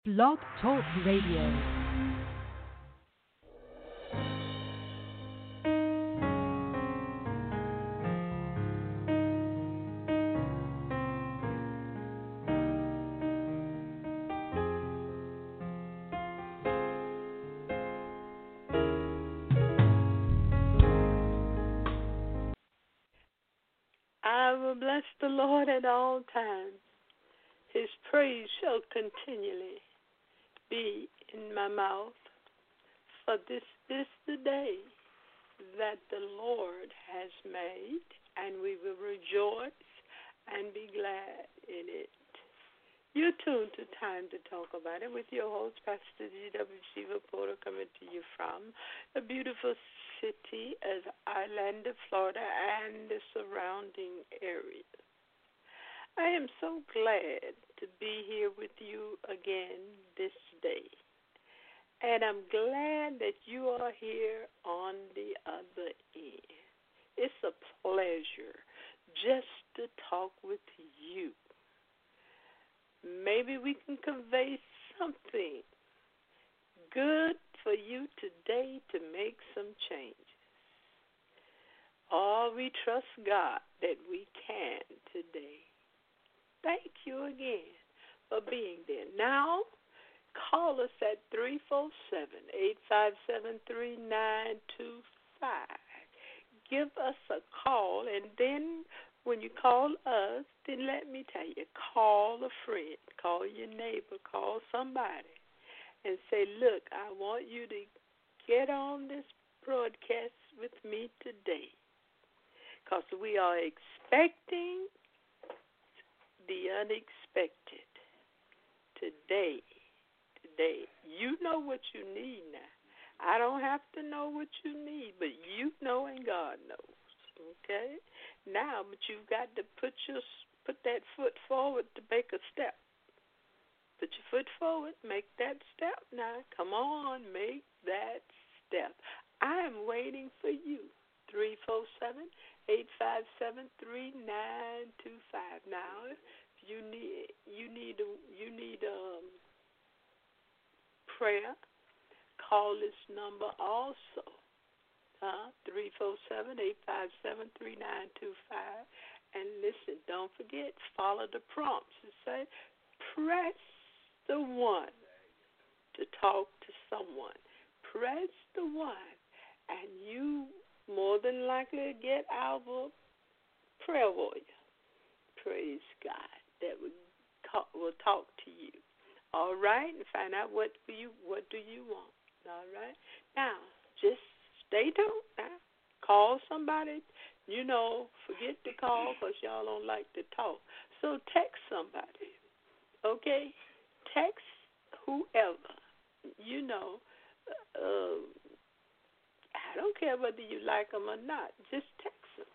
Blog Talk Radio. I will bless the Lord at all times. His praise shall continually be in my mouth. For this is the day that the Lord has made, and we will rejoice and be glad in it. You're tuned to Time to Talk About It with your host, Pastor G.W. Shiva Porter, coming to you from the beautiful city of Orlando, Florida, and the surrounding areas. I am so glad to be here with you again this day. And I'm glad that you are here on the other end. It's a pleasure just to talk with you. Maybe we can convey something good for you today to make some changes. Oh, we trust God that we can today. Thank you again for being there. Now, call us at 347-857-3925. Give us a call, and then when you call us, then let me tell you, call a friend, call your neighbor, call somebody, and say, look, I want you to get on this broadcast with me today, because we are expecting the unexpected today. You know what you need now. I don't have to know what you need, but you know and God knows, okay? Now, but you've got to put that foot forward to make a step. Put your foot forward, make that step now. Come on, make that step. I am waiting for you. 347-857-3925. Now, if you need prayer, call this number also. 347-857-3925. And listen, don't forget, follow the prompts. It says, press the 1 to talk to someone. Press the 1, and you more than likely get our prayer warrior. Praise God. That will talk to you. All right? And find out what do you want. All right? Now, just stay tuned now. Call somebody. Forget to call because y'all don't like to talk. So text somebody. Okay? Text whoever. I don't care whether you like them or not. Just text them.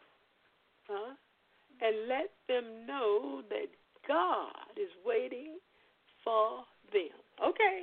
And let them know that God is waiting for them. Okay?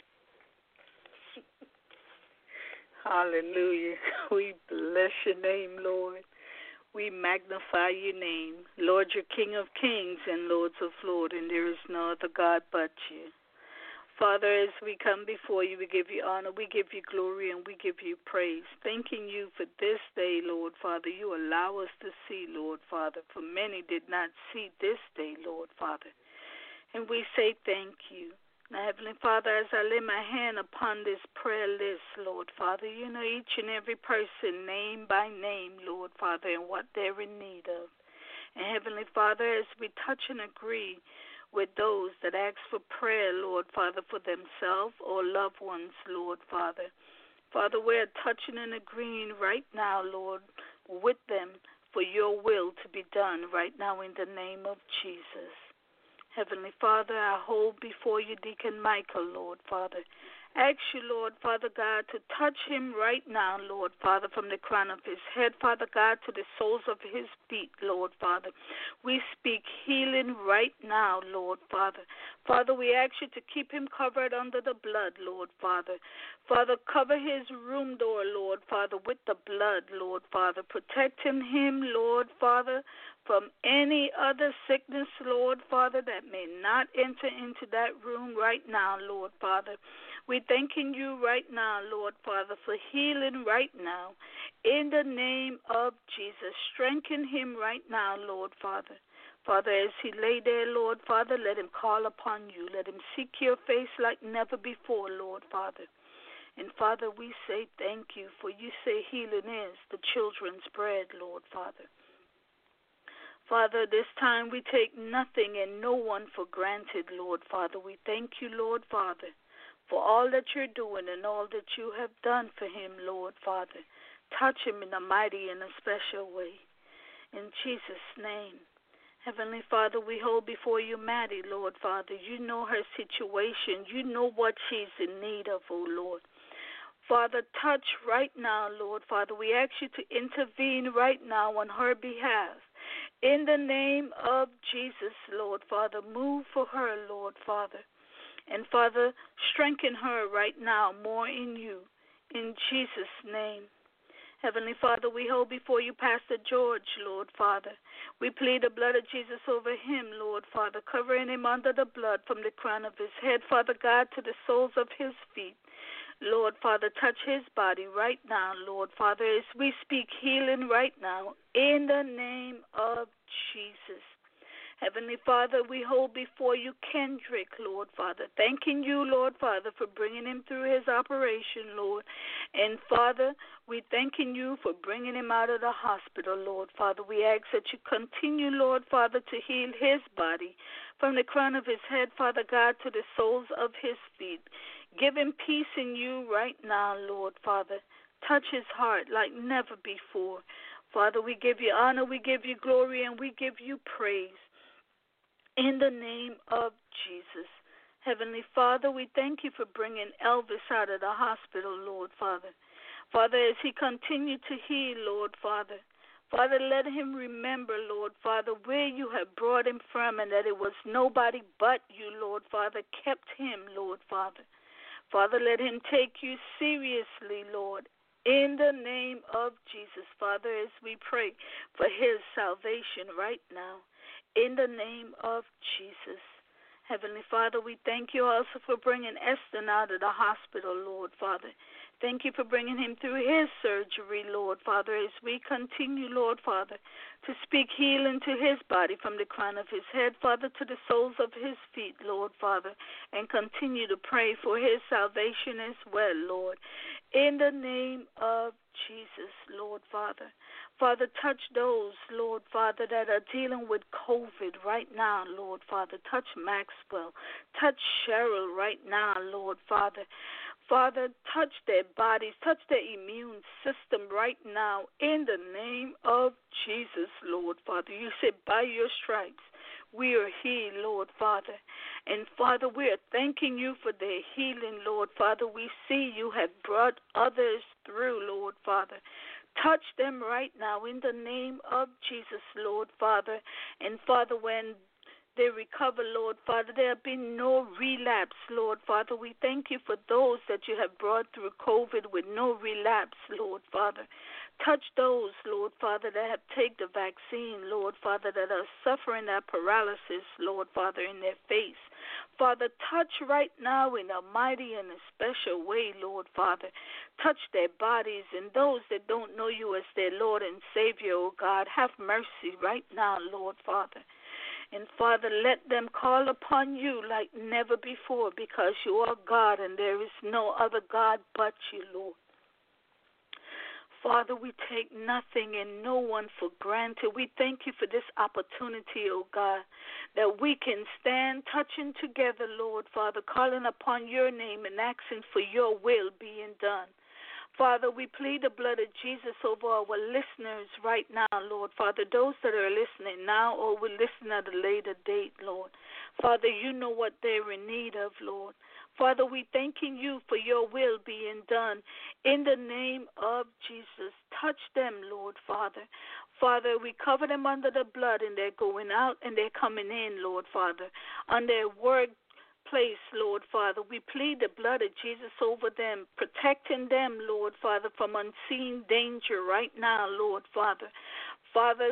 Hallelujah. We bless your name, Lord. We magnify your name. Lord, you're King of kings and Lords of lords, and there is no other God but you. Father, as we come before you, we give you honor, we give you glory, and we give you praise. Thanking you for this day, Lord, Father. You allow us to see, Lord, Father, for many did not see this day, Lord, Father. And we say thank you. Now, Heavenly Father, as I lay my hand upon this prayer list, Lord, Father, you know each and every person, name by name, Lord, Father, and what they're in need of. And Heavenly Father, as we touch and agree with those that ask for prayer, Lord, Father, for themselves or loved ones, Lord, Father. Father, we're touching and agreeing right now, Lord, with them for your will to be done right now in the name of Jesus. Heavenly Father, I hold before you Deacon Michael, Lord, Father. Ask you, Lord, Father God, to touch him right now, Lord, Father, from the crown of his head, Father God, to the soles of his feet, Lord, Father. We speak healing right now, Lord, Father. Father, we ask you to keep him covered under the blood, Lord, Father. Father, cover his room door, Lord, Father, with the blood, Lord, Father. Protect him, Lord, Father, from any other sickness, Lord Father, that may not enter into that room right now, Lord Father. We're thanking you right now, Lord Father, for healing right now. In the name of Jesus, strengthen him right now, Lord Father. Father, as he lay there, Lord Father, let him call upon you. Let him seek your face like never before, Lord Father. And Father, we say thank you, for you say healing is the children's bread, Lord Father. Father, this time we take nothing and no one for granted, Lord Father. We thank you, Lord Father, for all that you're doing and all that you have done for him, Lord Father. Touch him in a mighty and a special way. In Jesus' name. Heavenly Father, we hold before you Maddie, Lord Father. You know her situation. You know what she's in need of, oh Lord. Father, touch right now, Lord Father. We ask you to intervene right now on her behalf. In the name of Jesus, Lord Father, move for her, Lord Father. And Father, strengthen her right now more in you. In Jesus' name. Heavenly Father, we hold before you Pastor George, Lord Father. We plead the blood of Jesus over him, Lord Father, covering him under the blood from the crown of his head, Father God, to the soles of his feet. Lord Father, touch his body right now, Lord Father, as we speak healing right now, in the name of Jesus. Heavenly Father, we hold before you Kendrick, Lord Father, thanking you, Lord Father, for bringing him through his operation, Lord. And Father, we thanking you for bringing him out of the hospital, Lord Father. We ask that you continue, Lord Father, to heal his body from the crown of his head, Father God, to the soles of his feet. Give him peace in you right now, Lord Father. Touch his heart like never before. Father, we give you honor, we give you glory, and we give you praise. In the name of Jesus. Heavenly Father, we thank you for bringing Elvis out of the hospital, Lord Father. Father, as he continued to heal, Lord Father, Father, let him remember, Lord Father, where you have brought him from and that it was nobody but you, Lord Father, kept him, Lord Father. Father, let him take you seriously, Lord, in the name of Jesus. Father, as we pray for his salvation right now, in the name of Jesus. Heavenly Father, we thank you also for bringing Eston out of the hospital, Lord Father. Thank you for bringing him through his surgery, Lord Father, as we continue, Lord Father, to speak healing to his body from the crown of his head, Father, to the soles of his feet, Lord Father, and continue to pray for his salvation as well, Lord. In the name of Jesus, Lord Father. Father, touch those, Lord Father, that are dealing with COVID right now, Lord Father. Touch Maxwell. Touch Cheryl right now, Lord Father. Father, touch their bodies, touch their immune system right now in the name of Jesus, Lord Father. You said by your stripes we are healed, Lord Father. And Father, we are thanking you for their healing, Lord Father. We see you have brought others through, Lord Father. Touch them right now in the name of Jesus, Lord Father. And Father, when they recover, Lord Father, there have been no relapse, Lord Father. We thank you for those that you have brought through COVID with no relapse, Lord Father. Touch those, Lord Father, that have taken the vaccine, Lord Father, that are suffering that paralysis, Lord Father, in their face. Father, touch right now in a mighty and a special way, Lord Father. Touch their bodies, and those that don't know you as their Lord and Savior, oh God, have mercy right now, Lord Father. And Father, let them call upon you like never before, because you are God and there is no other God but you, Lord. Father, we take nothing and no one for granted. We thank you for this opportunity, oh God, that we can stand touching together, Lord Father, calling upon your name and asking for your will being done. Father, we plead the blood of Jesus over our listeners right now, Lord. Father, those that are listening now or will listen at a later date, Lord. Father, you know what they're in need of, Lord. Father, we thanking you for your will being done. In the name of Jesus, touch them, Lord, Father. Father, we cover them under the blood, and they're going out and they're coming in, Lord, Father, on their work place, Lord Father. We plead the blood of Jesus over them, protecting them, Lord Father, from unseen danger right now, Lord Father. Father,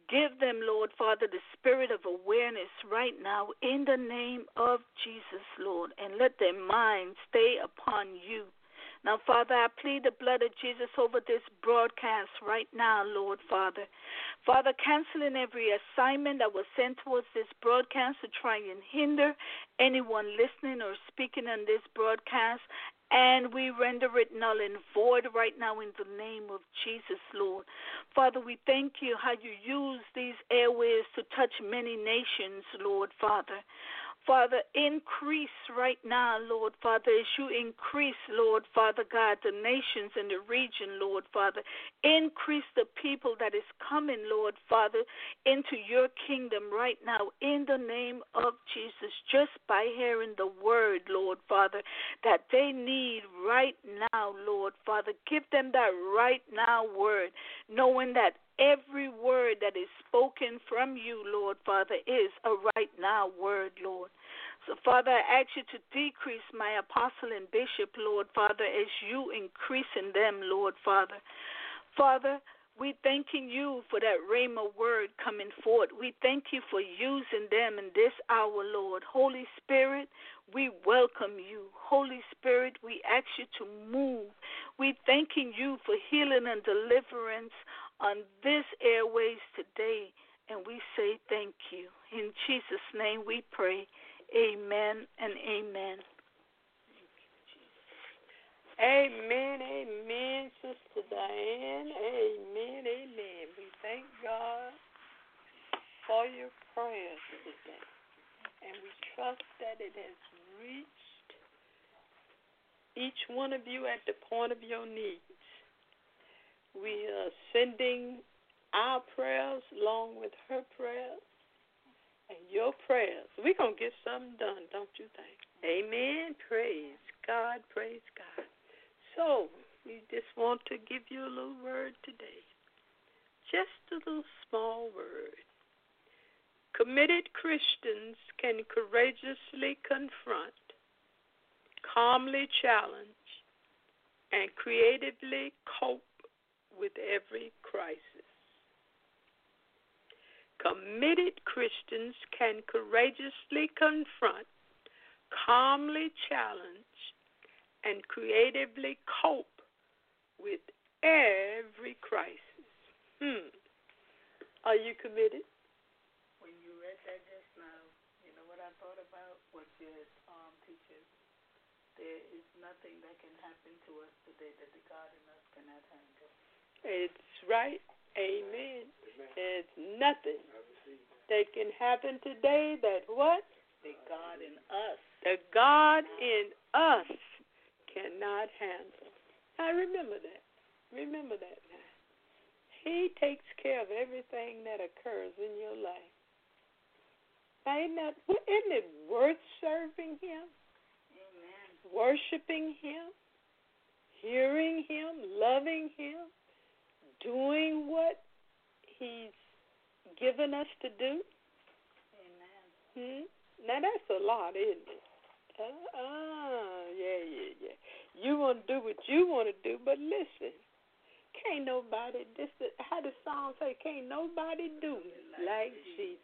Give them, Lord Father, the spirit of awareness right now in the name of Jesus, Lord, and let their minds stay upon you. Now, Father, I plead the blood of Jesus over this broadcast right now, Lord Father. Father, canceling every assignment that was sent towards this broadcast to try and hinder anyone listening or speaking on this broadcast, and we render it null and void right now in the name of Jesus, Lord. Father, we thank you how you use these airways to touch many nations, Lord Father. Father, increase right now, Lord Father, as you increase, Lord Father God, the nations and the region, Lord Father. Increase the people that is coming, Lord Father, into your kingdom right now in the name of Jesus, just by hearing the word, Lord Father, that they need right now, Lord Father. Give them that right now word, knowing that every word that is spoken from you, Lord Father, is a right now word, Lord. So, Father, I ask you to decrease my apostle and bishop, Lord Father, as you increase in them, Lord Father. Father, we thanking you for that rhema word coming forth. We thank you for using them in this hour, Lord. Holy Spirit, we welcome you. Holy Spirit, we ask you to move. We thanking you for healing and deliverance on this airways today, and we say thank you. In Jesus' name we pray. Amen and amen. Amen, amen, Sister Diane. Amen, amen. We thank God for your prayers today, and we trust that it has reached each one of you at the point of your needs. We are sending our prayers along with her prayers and your prayers. We're going to get something done, don't you think? Amen. Praise God. Praise God. So, we just want to give you a little word today. Just a little small word. Committed Christians can courageously confront, calmly challenge, and creatively cope with every crisis. Committed Christians can courageously confront, calmly challenge, and creatively cope with every crisis. Are you committed? When you read that just now, you know what I thought about? What your teaches. There is nothing that can happen to us today that the God in us cannot handle. It's right. Amen. There's nothing that can happen today that what? The God in us. The God in us cannot handle. Now remember that. Remember that now. He takes care of everything that occurs in your life. Now, isn't it worth serving Him? Amen. Worshiping Him? Hearing Him? Loving Him? Doing what He's given us to do? Amen. Now, that's a lot, isn't it? Yeah. You want to do what you want to do, but listen, can't nobody, how the song say, can't nobody do me like Jesus.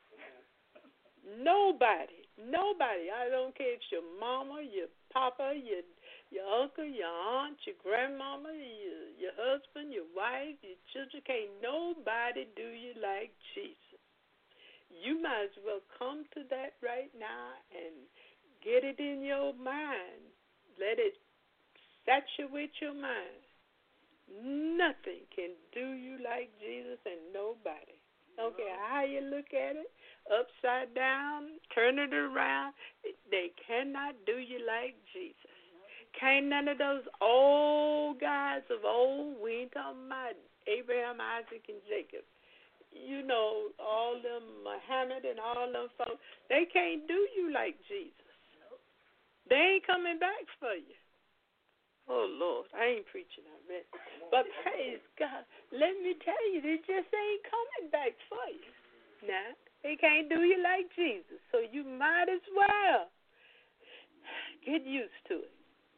Nobody. I don't care if it's your mama, your papa, your uncle, your aunt, your grandmama, your husband, your wife, your children. Can't nobody do you like Jesus. You might as well come to that right now and get it in your mind. Let it saturate your mind. Nothing can do you like Jesus, and nobody. Don't care how you look at it, upside down, turn it around. They cannot do you like Jesus. Can't none of those old guys of old, we ain't talking about Abraham, Isaac, and Jacob. You know, all them Muhammad and all them folks, they can't do you like Jesus. They ain't coming back for you. Oh, Lord, I ain't preaching already. But praise God, let me tell you, they just ain't coming back for you. Now, they can't do you like Jesus, so you might as well get used to it.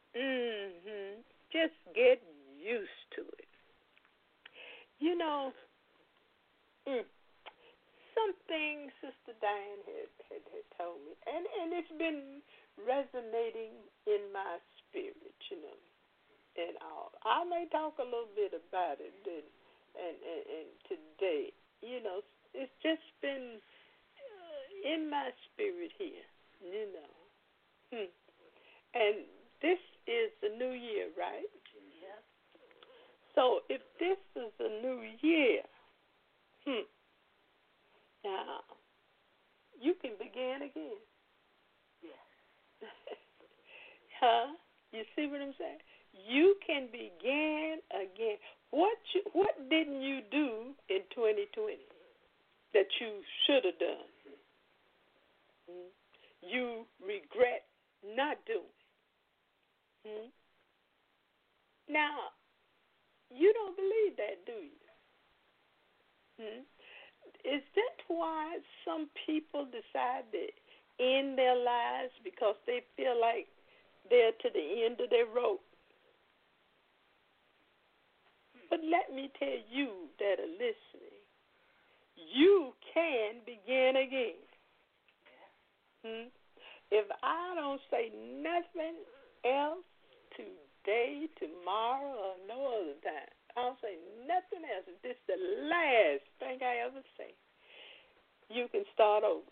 Just get used to it. You know, something Sister Diane had told me, and it's been resonating in my spirit, and all. I may talk a little bit about it, and today, it's just been in my spirit here, And this is the new year, right? Yeah. So if this is a new year, now you can begin again. Yes. Huh? You see what I'm saying? You can begin again. What didn't you do in 2020 that you should have done? You regret not doing. Now, you don't believe that, do you? Is that why some people decide to end their lives because they feel like they're to the end of their rope? But let me tell you that are listening, you can begin again. If I don't say nothing else today, tomorrow, or no other time, I don't say nothing else. If this is the last thing I ever say, you can start over.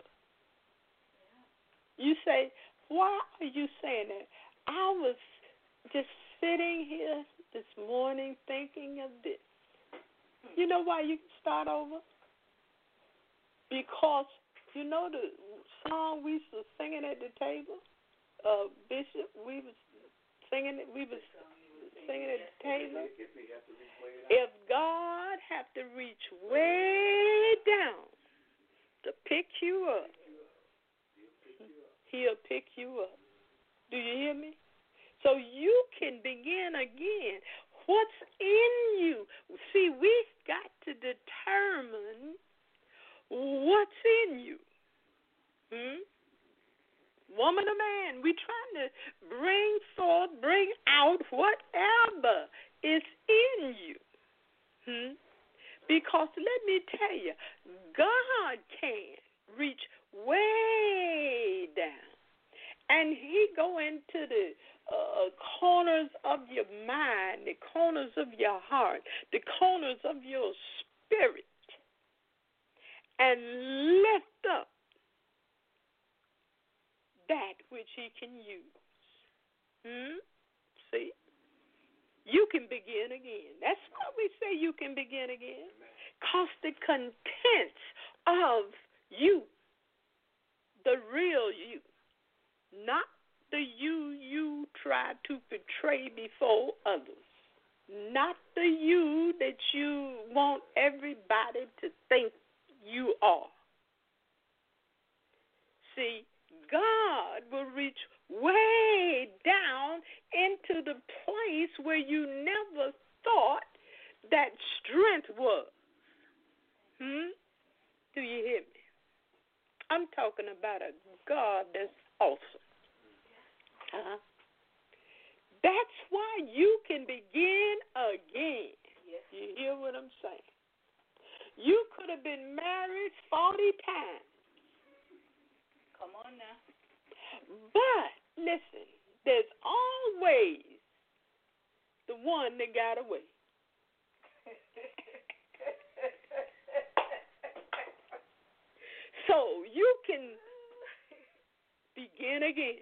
You say, why are you saying that? I was just sitting here this morning thinking of this. You know why you can start over? Because you know the song we were singing at the table, Bishop. We was singing at the table. If God have to reach way down to pick you up, He'll pick you up. Do you hear me? So you can begin again. What's in you? See, we've got to determine what's in you. Woman or man, we're trying to bring out whatever is in you. Because let me tell you, God can reach way down, and He go into the corners of your mind, the corners of your heart, the corners of your spirit, and lift up that which He can use. See? You can begin again. That's why we say you can begin again. Because the contents of you, the real you, not the you try to portray before others, not the you that you want everybody to think you are. See, God will reach way down into the place where you never thought that strength was. Do you hear me? I'm talking about a God that's awesome. That's why you can begin again. You hear what I'm saying? You could have been married 40 times. Come on now. But, listen, there's always the one that got away. So you can begin again.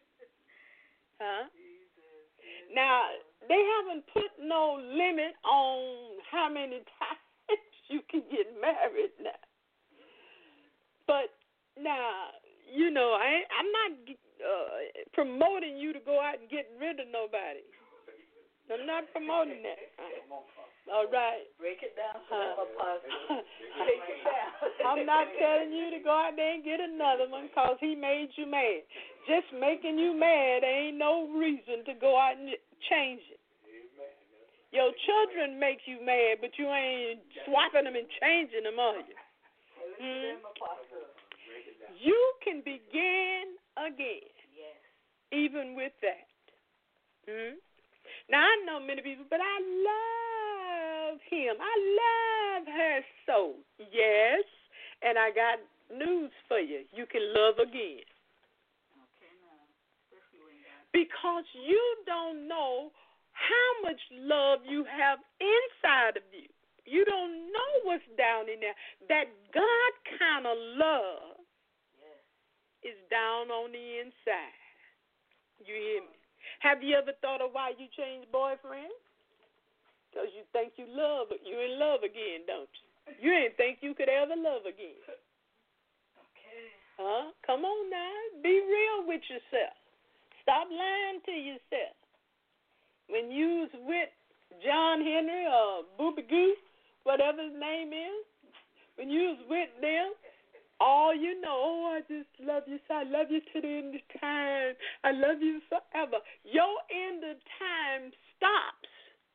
Now, they haven't put no limit on how many times you can get married now. But now, I'm not promoting you to go out and get rid of nobody. I'm not promoting that. All right. Break it down for them, Apostle. Break it down. I'm not telling you to go out there and get another one because he made you mad. Just making you mad ain't no reason to go out and change it. Your children make you mad, but you ain't swapping them and changing them, are you? You can begin again, even with that. Now, I know many people, but I love him. I love her so. Yes, And I got news for you. You can love again. Okay, now. Especially when God. Because you don't know how much love you have inside of you. You don't know what's down in there. That God kind of love is down on the inside. You hear me? Have you ever thought of why you changed boyfriend? Because you think you in love again, don't you? You didn't think you could ever love again. Okay. Huh? Come on now. Be real with yourself. Stop lying to yourself. When you was with John Henry or Booby Goose, whatever his name is, when you was with them, all you know, I just love you, so I love you to the end of time. I love you forever. Your end of time stops.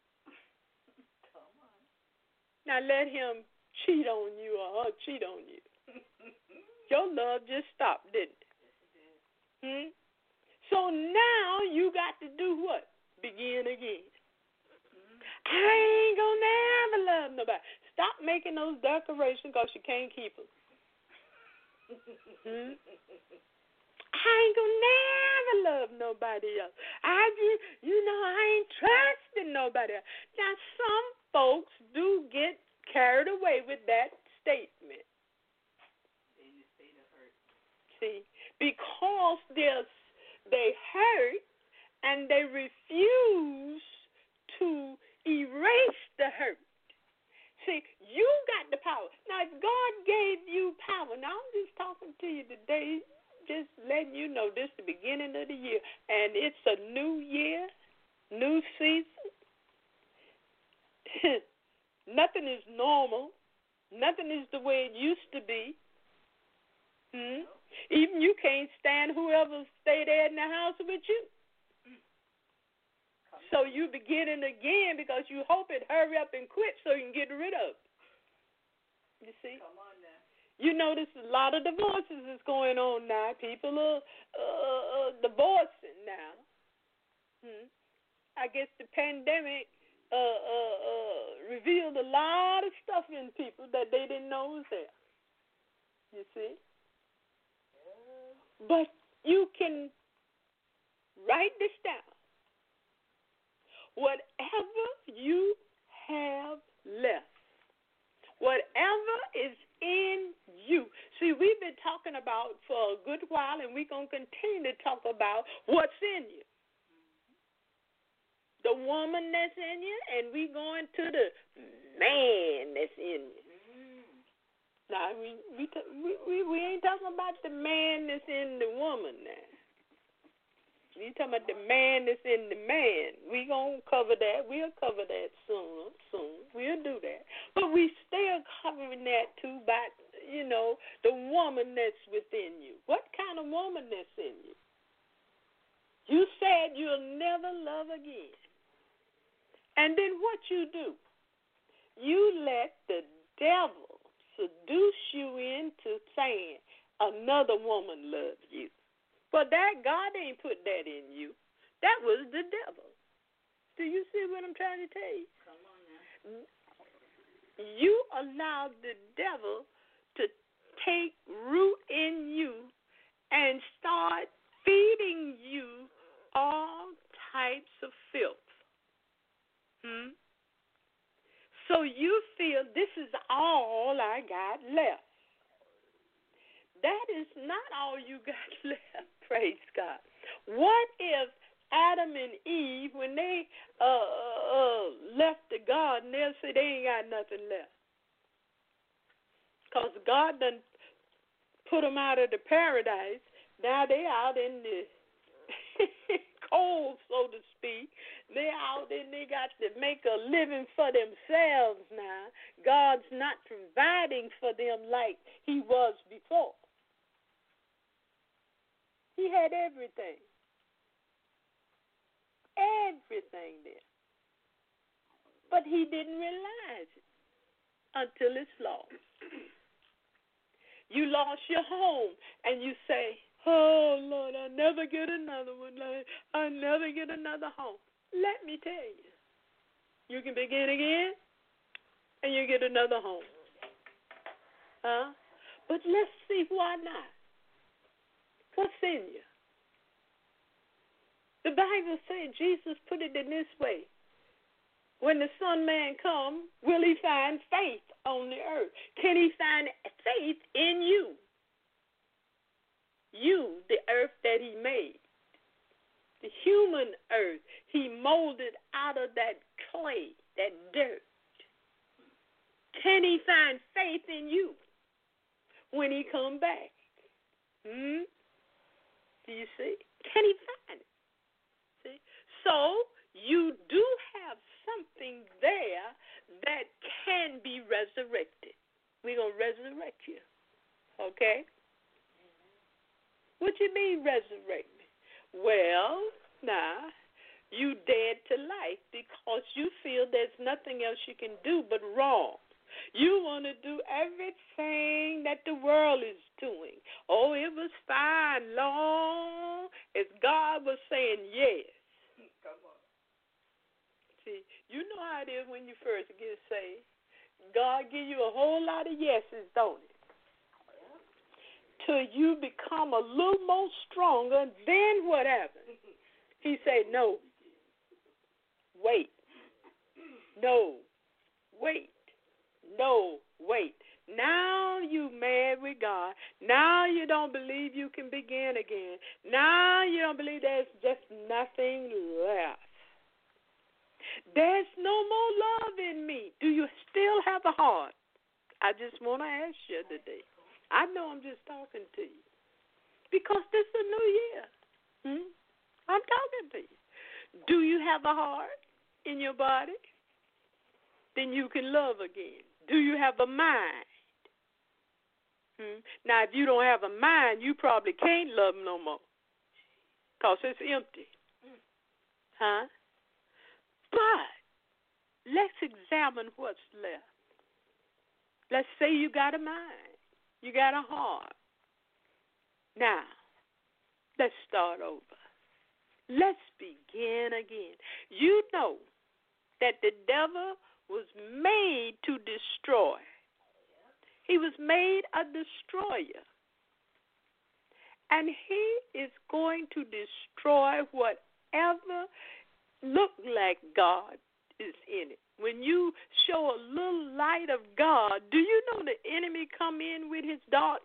Now let him cheat on you or her cheat on you. Your love just stopped, didn't it? So now you got to do what? Begin again. I ain't gonna never love nobody. Stop making those declarations because you can't keep them. I ain't gonna never love nobody else. I ain't trusting nobody else. Now, some folks do get carried away with that statement. See, because they hurt and they refuse to erase the hurt. See, you got the power. Now, if God gave you power, now I'm just talking to you today, just letting you know this is the beginning of the year, and it's a new year, new season. Nothing is normal. Nothing is the way it used to be. Even you can't stand whoever stay there in the house with you. So you beginning again because you hope it hurry up and quit so you can get rid of it. You see? Come on now. You notice a lot of divorces is going on now. People are divorcing now. I guess the pandemic revealed a lot of stuff in people that they didn't know was there. You see? But you can write this down. Whatever you have left, whatever is in you. See, we've been talking about for a good while, and we're going to continue to talk about what's in you. The woman that's in you, and we going to the man that's in you. Now, we ain't talking about the man that's in the woman now. We talking about the man that's in the man. We gonna cover that. We'll cover that soon. We'll do that. But we still covering that too by, the woman that's within you. What kind of woman that's in you? You said you'll never love again. And then what you do? You let the devil seduce you into saying another woman loves you. But that God ain't put that in you. That was the devil. Do you see what I'm trying to tell you? Come on now. You allowed the devil to take root in you and start feeding you all types of filth. So you feel this is all I got left. That is not all you got left, praise God. What if Adam and Eve, when they left the garden, they'll say they ain't got nothing left? Because God done put them out of the paradise. Now they out in the cold, so to speak. They out and they got to make a living for themselves now. God's not providing for them like he was before. He had everything. Everything there. But he didn't realize it until it's lost. You lost your home and you say, oh, Lord, I'll never get another one. I'll never get another home. Let me tell you. You can begin again and you get another home. But let's see why not. What's in you? The Bible said, Jesus put it in this way. When the Son Man come, will he find faith on the earth? Can he find faith in you? You, the earth that he made. The human earth he molded out of that clay, that dirt. Can he find faith in you when he come back? Do you see? Can he find it? See? So you do have something there that can be resurrected. We're going to resurrect you. Okay? What you mean resurrect me? Well, now, you dead to life because you feel there's nothing else you can do but wrong. You want to do everything that the world is doing. Oh, it was fine long as God was saying yes. Come on. See, you know how it is when you first get saved. God give you a whole lot of yeses, don't it? Till you become a little more stronger, then what happens? He said, no. Wait. No. Wait. No, wait. Now you mad with God. Now you don't believe you can begin again. Now you don't believe there's just nothing left. There's no more love in me. Do you still have a heart? I just want to ask you today. I know I'm just talking to you because this is a new year. I'm talking to you. Do you have a heart in your body? Then you can love again. Do you have a mind? Now, if you don't have a mind, you probably can't love no more because it's empty. Huh? But let's examine what's left. Let's say you got a mind. You got a heart. Now, let's start over. Let's begin again. You know that the devil was made to destroy. He was made a destroyer. And he is going to destroy whatever look like God is in it. When you show a little light of God, do you know the enemy come in with his darkness?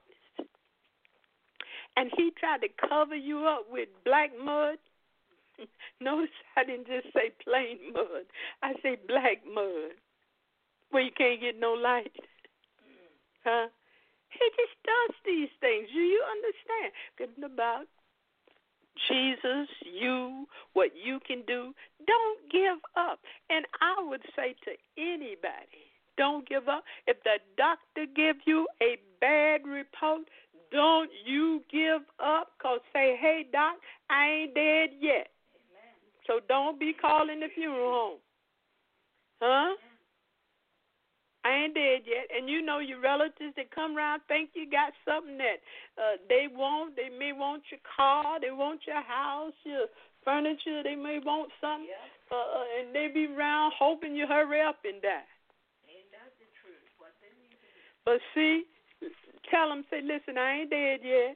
And he tried to cover you up with black mud. Notice I didn't just say plain mud. I say black mud, where you can't get no light. Huh? He just does these things. Do you understand? Getting about Jesus, you, what you can do. Don't give up. And I would say to anybody, don't give up. If the doctor gives you a bad report, don't you give up. Because say, hey, doc, I ain't dead yet. Amen. So don't be calling the funeral home. Huh? I ain't dead yet. And you know your relatives that come around think you got something that they want. They may want your car. They want your house, your furniture. They may want something. Yeah. And they be around hoping you hurry up and die. Ain't that the truth? What they need to do. But see, tell them, say, listen, I ain't dead yet.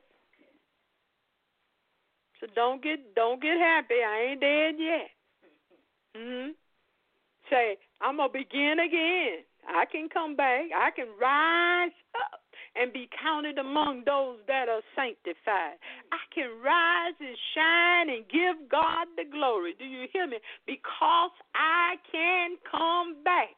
So don't get happy. I ain't dead yet. Say, I'm going to begin again. I can come back. I can rise up and be counted among those that are sanctified. I can rise and shine and give God the glory. Do you hear me? Because I can come back.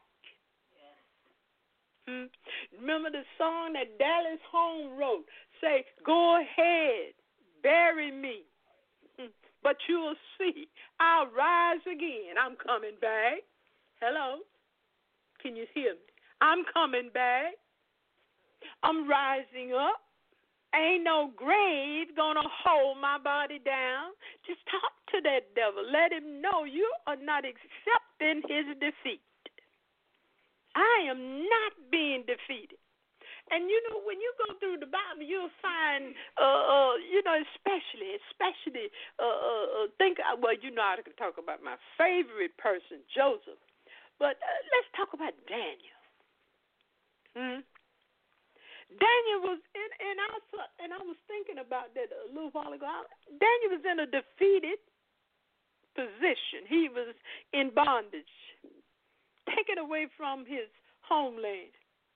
Remember the song that Dallas Holmes wrote? Say, go ahead, bury me. But you'll see, I'll rise again. I'm coming back. Hello? Can you hear me? I'm coming back. I'm rising up. Ain't no grave gonna hold my body down. Just talk to that devil. Let him know you are not accepting his defeat. I am not being defeated. And you know, when you go through the Bible, you'll find, especially, well, you know, I can talk about my favorite person, Joseph. But let's talk about Daniel. Daniel was and I was thinking about that a little while ago. Daniel was in a defeated position. He was in bondage, taken away from his homeland.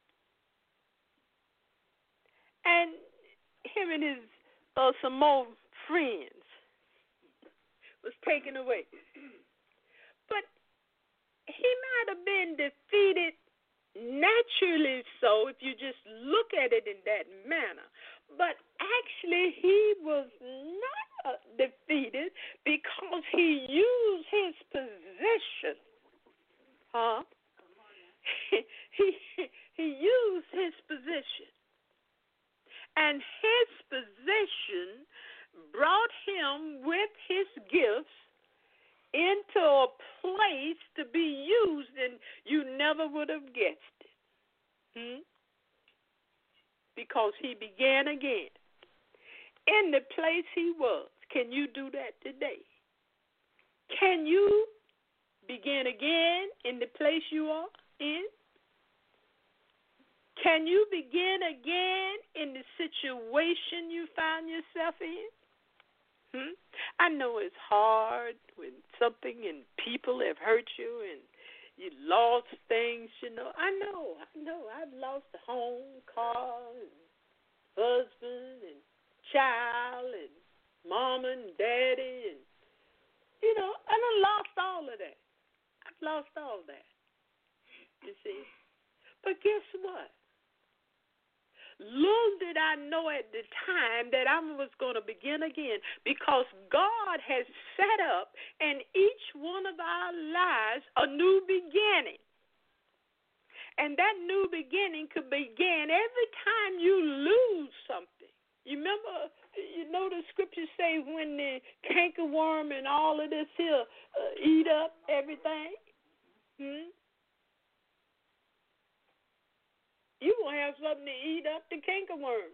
And him and his some more friends was taken away. But he might have been defeated naturally so if you just look at it in that manner. But actually he was not defeated because he used his position. He used his position. And his position brought him with his gifts into a place to be used, and you never would have guessed it. Because he began again in the place he was. Can you do that today? Can you begin again in the place you are in? Can you begin again in the situation you find yourself in? I know it's hard when something and people have hurt you and you lost things, I know. I've lost a home, car, and husband, and child, and mama and daddy, and, I done lost all of that. I've lost all that, you see. But guess what? Little did I know at the time that I was going to begin again, because God has set up in each one of our lives a new beginning. And that new beginning could begin every time you lose something. You remember, the scriptures say when the cankerworm and all of this here eat up everything? You're going to have something to eat up the cankerworm.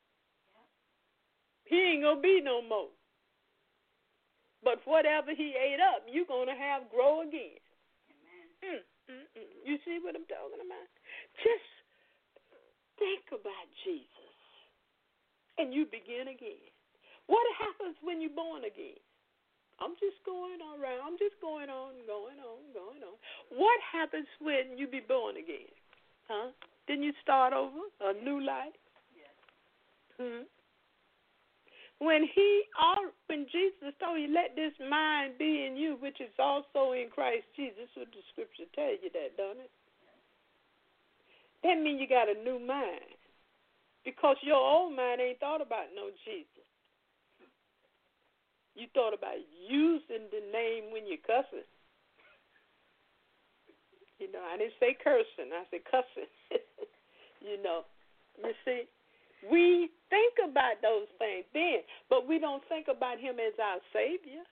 He ain't going to be no more. But whatever he ate up, you're going to have grow again. Amen. You see what I'm talking about? Just think about Jesus, and you begin again. What happens when you're born again? I'm just going around. I'm just going on. What happens when you be born again? Didn't you start over a new life? Yes. When Jesus told you, let this mind be in you, which is also in Christ Jesus, what the scripture tell you that, don't it? That means you got a new mind, because your old mind ain't thought about no Jesus. You thought about using the name when you're cussing. I didn't say cursing. I said cussing. You see, we think about those things then, but we don't think about him as our Savior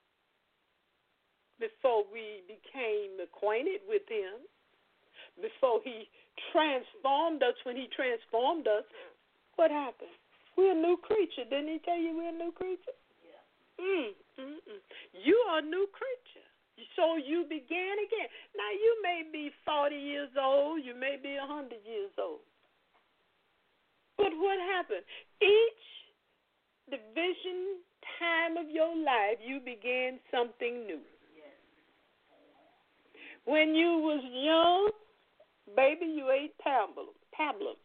before we became acquainted with him, before he transformed us. When he transformed us, what happened? We're a new creature. Didn't he tell you we're a new creature? Yeah. You are a new creature. So you began again. Now, you may be 40 years old. You may be 100 years old. But what happened? Each division time of your life, you began something new. Yes. When you was young, baby, you ate pablum.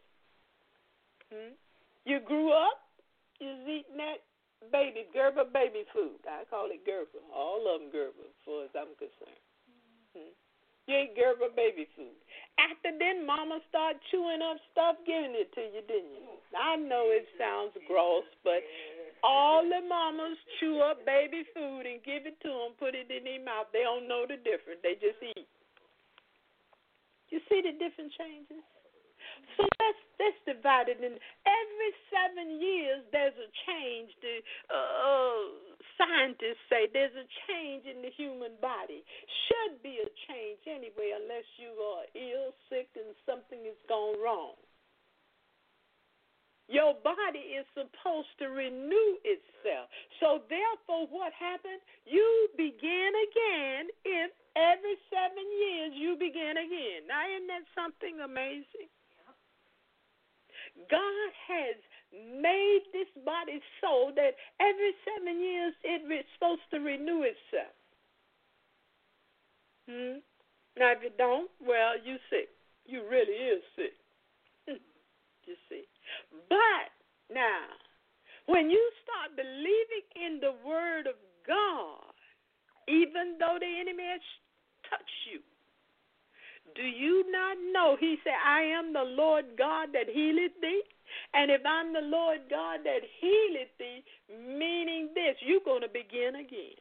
You grew up, you was eating that Gerber baby food. I call it Gerber. All of them Gerber, as far as I'm concerned. You ate Gerber baby food. After then, Mama started chewing up stuff, giving it to you, didn't you? I know it sounds gross, but all the mamas chew up baby food and give it to them, put it in their mouth. They don't know the difference. They just eat. You see the different changes? So let's divide it in. Every 7 years, there's a change. The scientists say there's a change in the human body. Should be a change anyway, unless you are ill, sick, and something has gone wrong. Your body is supposed to renew itself. So therefore, what happened? You begin again. If every 7 years you begin again. Now, isn't that something amazing? God has made this body so that every 7 years it's supposed to renew itself. Now, if you don't, well, you sick. You really is sick. You see. But now, when you start believing in the word of God, even though the enemy has touched you, do you not know? He said, I am the Lord God that healeth thee. And if I'm the Lord God that healeth thee, meaning this, you're going to begin again.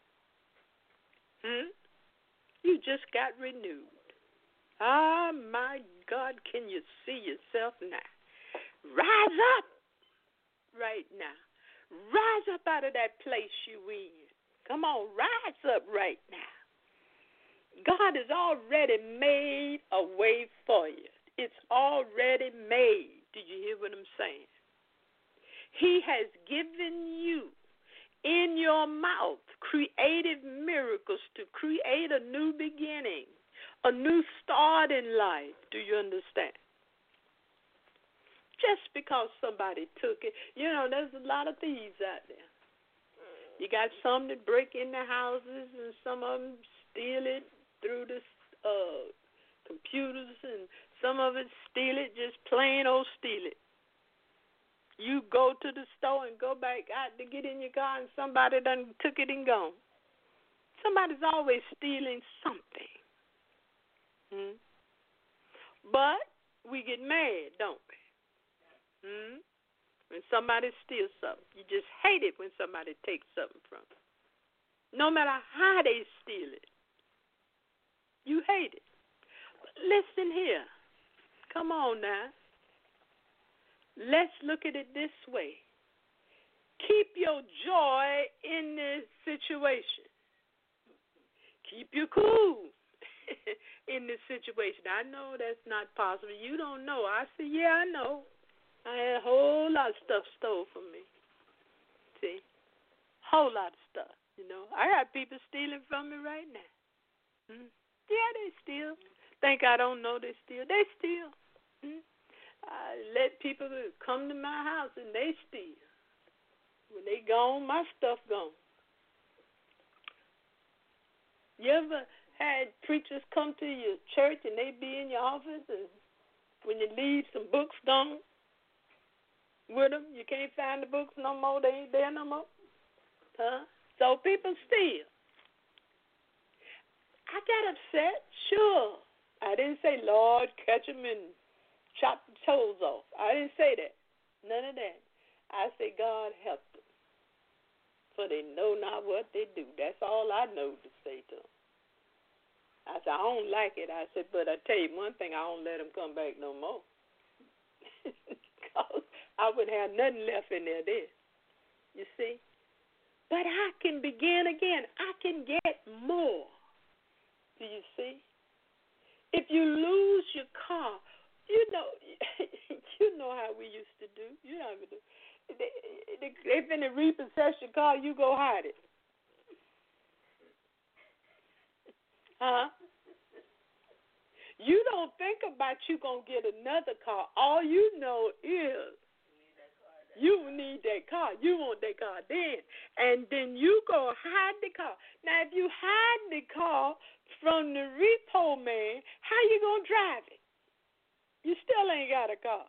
You just got renewed. Ah, my God, can you see yourself now? Rise up right now. Rise up out of that place you in. Come on, rise up right now. God has already made a way for you. It's already made. Did you hear what I'm saying? He has given you in your mouth creative miracles to create a new beginning, a new start in life. Do you understand? Just because somebody took it, there's a lot of thieves out there. You got some that break into houses, and some of them steal it through the computers, and some of it steal it, just plain old steal it. You go to the store and go back out to get in your car, and somebody done took it and gone. Somebody's always stealing something. But we get mad, don't we? When somebody steals something. You just hate it when somebody takes something from you. No matter how they steal it. You hate it. But listen here. Come on now. Let's look at it this way. Keep your joy in this situation. Keep your cool in this situation. I know that's not possible. You don't know. I say, yeah, I know. I had a whole lot of stuff stole from me. See? Whole lot of stuff, I got people stealing from me right now. Yeah, they steal. Think I don't know they steal. They steal. I let people come to my house and they steal. When they gone, my stuff gone. You ever had preachers come to your church and they be in your office, and when you leave, some books gone with them? You can't find the books no more. They ain't there no more. So people steal. I got upset. Sure. I didn't say, Lord, catch them and chop the toes off. I didn't say that. None of that. I said, God, help them, for they know not what they do. That's all I know to say to them. I said, I don't like it. I said, but I tell you one thing, I don't let them come back no more. Because I wouldn't have nothing left in there then. You see? But I can begin again. I can get more. Do you see? If you lose your car, you know how we used to do. You know how we do. If in a repossess your car, you go hide it. You don't think about you going to get another car. All you know is you need that car. You want that car then. And then you go hide the car. Now, if you hide the car from the repo man, how you going to drive it? You still ain't got a car.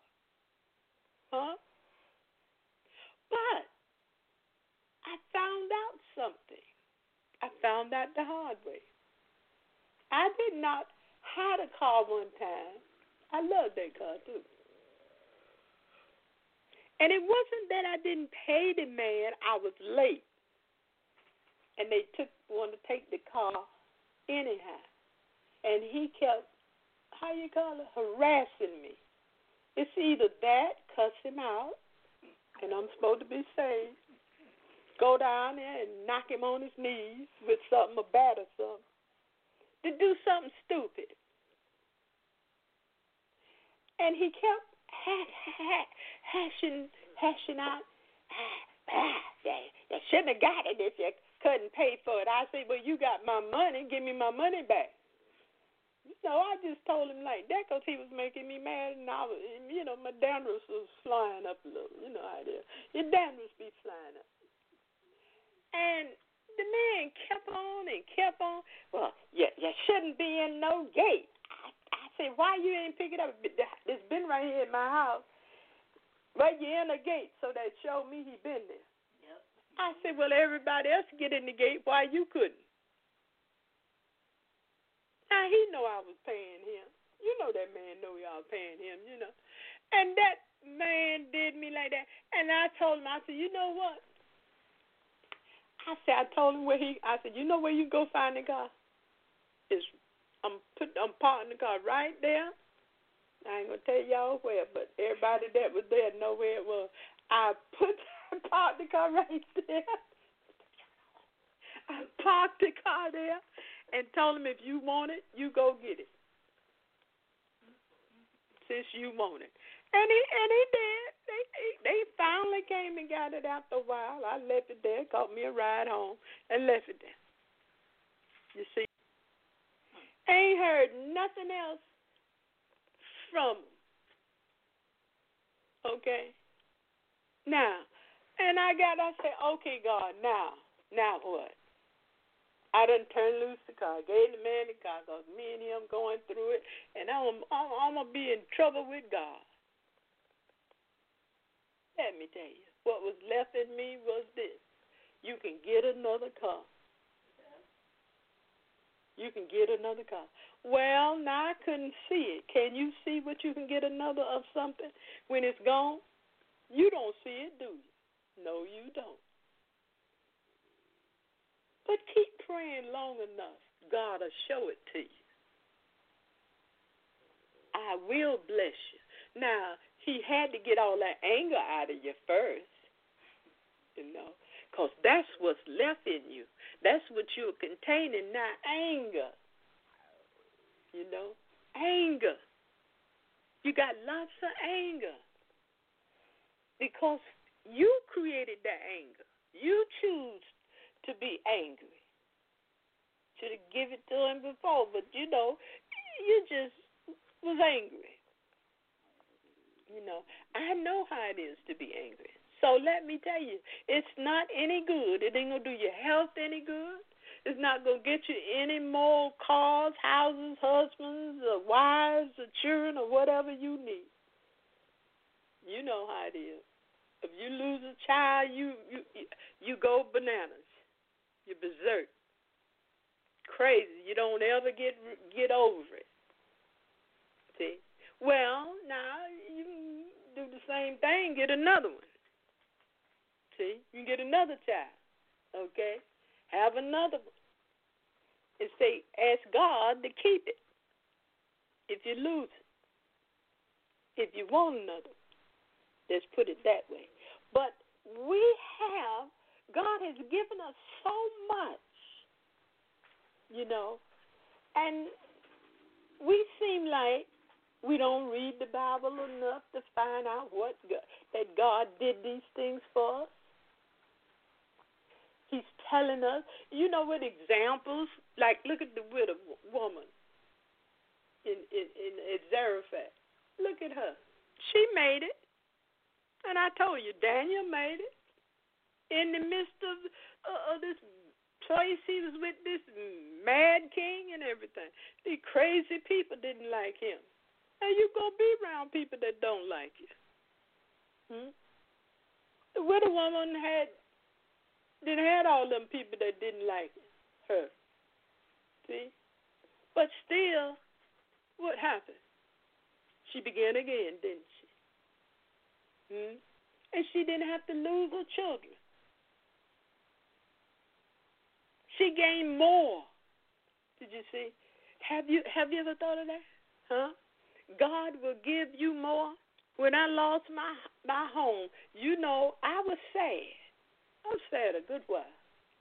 But I found out something. I found out the hard way. I did not hide a car one time. I loved that car, too. And it wasn't that I didn't pay the man. I was late. And they wanted to take the car anyhow. And he kept, harassing me. It's either that, cuss him out, and I'm supposed to be saved, go down there and knock him on his knees with something, a bat or something, to do something stupid. And he kept hashing out, you shouldn't have got it if you couldn't pay for it. I said, well, you got my money. Give me my money back. I just told him like that because he was making me mad, and I was, my dandruff was flying up a little. You know how it is. Your dandruff be flying up. And the man kept on and kept on. Well, you shouldn't be in no gate. I said, why you ain't pick it up? It's been right here in my house. Right, you in the gate, so that showed me he been there. Yep. I said, well, everybody else get in the gate. Why you couldn't? Now, he know I was paying him. You know that man know y'all paying him, And that man did me like that. And I told him, I said, you know what? I told him I said, you know where you go find the car? I'm parking the car right there. I ain't gonna tell y'all where, but everybody that was there know where it was. I parked the car right there. I parked the car there and told him, if you want it, you go get it. Since you want it. And he did. They finally came and got it after a while. I left it there, caught me a ride home, and left it there. You see? Ain't heard nothing else from them. Okay? Now, and I said, okay, God, now what? I done turned loose the car, gave the man the car, because me and him going through it, and I'm going to be in trouble with God. Let me tell you, what was left in me was this. You can get another car. You can get another car. Well, now I couldn't see it. Can you see what you can get another of something when it's gone? You don't see it, do you? No, you don't. But keep praying long enough. God will show it to you. I will bless you. Now, he had to get all that anger out of you first, because that's what's left in you. That's what you're containing now, anger. Anger. You got lots of anger because you created that anger. You choose to be angry. Should have given it to him before, but you just was angry. I know how it is to be angry. So let me tell you, it's not any good. It ain't going to do your health any good. It's not going to get you any more cars, houses, husbands, or wives, or children, or whatever you need. You know how it is. If you lose a child, you go bananas. You're berserk. Crazy. You don't ever get over it. See? Well, now you can do the same thing, get another one. See? You can get another child. Okay? Have another one. And say, ask God to keep it. If you lose it. If you want another one. Let's put it that way. But God has given us so much, and we seem like we don't read the Bible enough to find out that God did these things for us. He's telling us, with examples, like look at the widow woman in Zarephath. Look at her. She made it. And I told you, Daniel made it. In the midst of this place, he was with this mad king and everything. These crazy people didn't like him. And you're going to be around people that don't like you. The widow woman had all them people that didn't like her. See? But still, what happened? She began again, didn't she? And she didn't have to lose her children. She gained more. Did you see? Have you ever thought of that? Huh? God will give you more. When I lost my home, I was sad. I was sad a good while.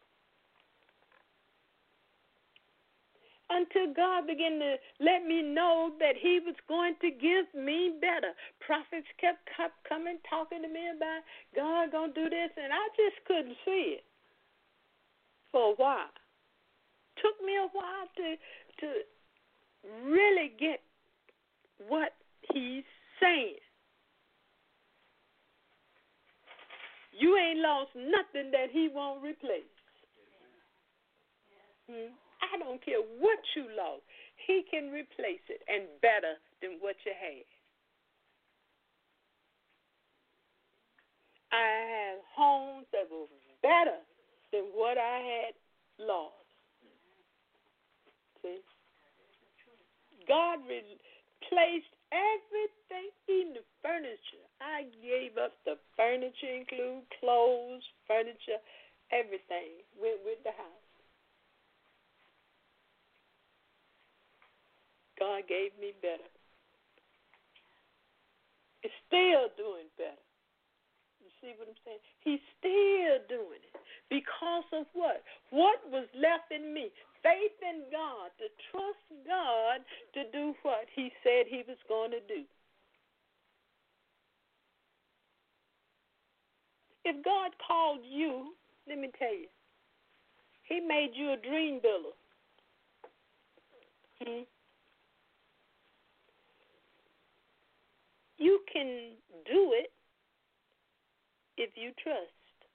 Until God began to let me know that he was going to give me better. Prophets kept coming, talking to me about God going to do this, and I just couldn't see it for a while. Took me a while to get what he's saying. You ain't lost nothing that he won't replace. I don't care what you lost. He can replace it, and better than what you had. I had homes that were better than what I had lost. See? God replaced everything, even the furniture. I gave up the furniture, include clothes, furniture, everything went with the house. God gave me better. It's still doing better. You see what I'm saying? He's still doing it. Because of what? What was left in me? Faith in God, to trust God to do what he said he was going to do. If God called you, let me tell you, he made you a dream builder. You can do it if you trust.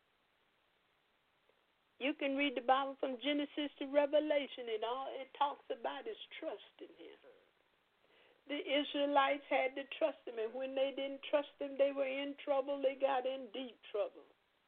You can read the Bible from Genesis to Revelation, and all it talks about is trust in him. The Israelites had to trust him, and when they didn't trust him, they were in trouble. They got in deep trouble.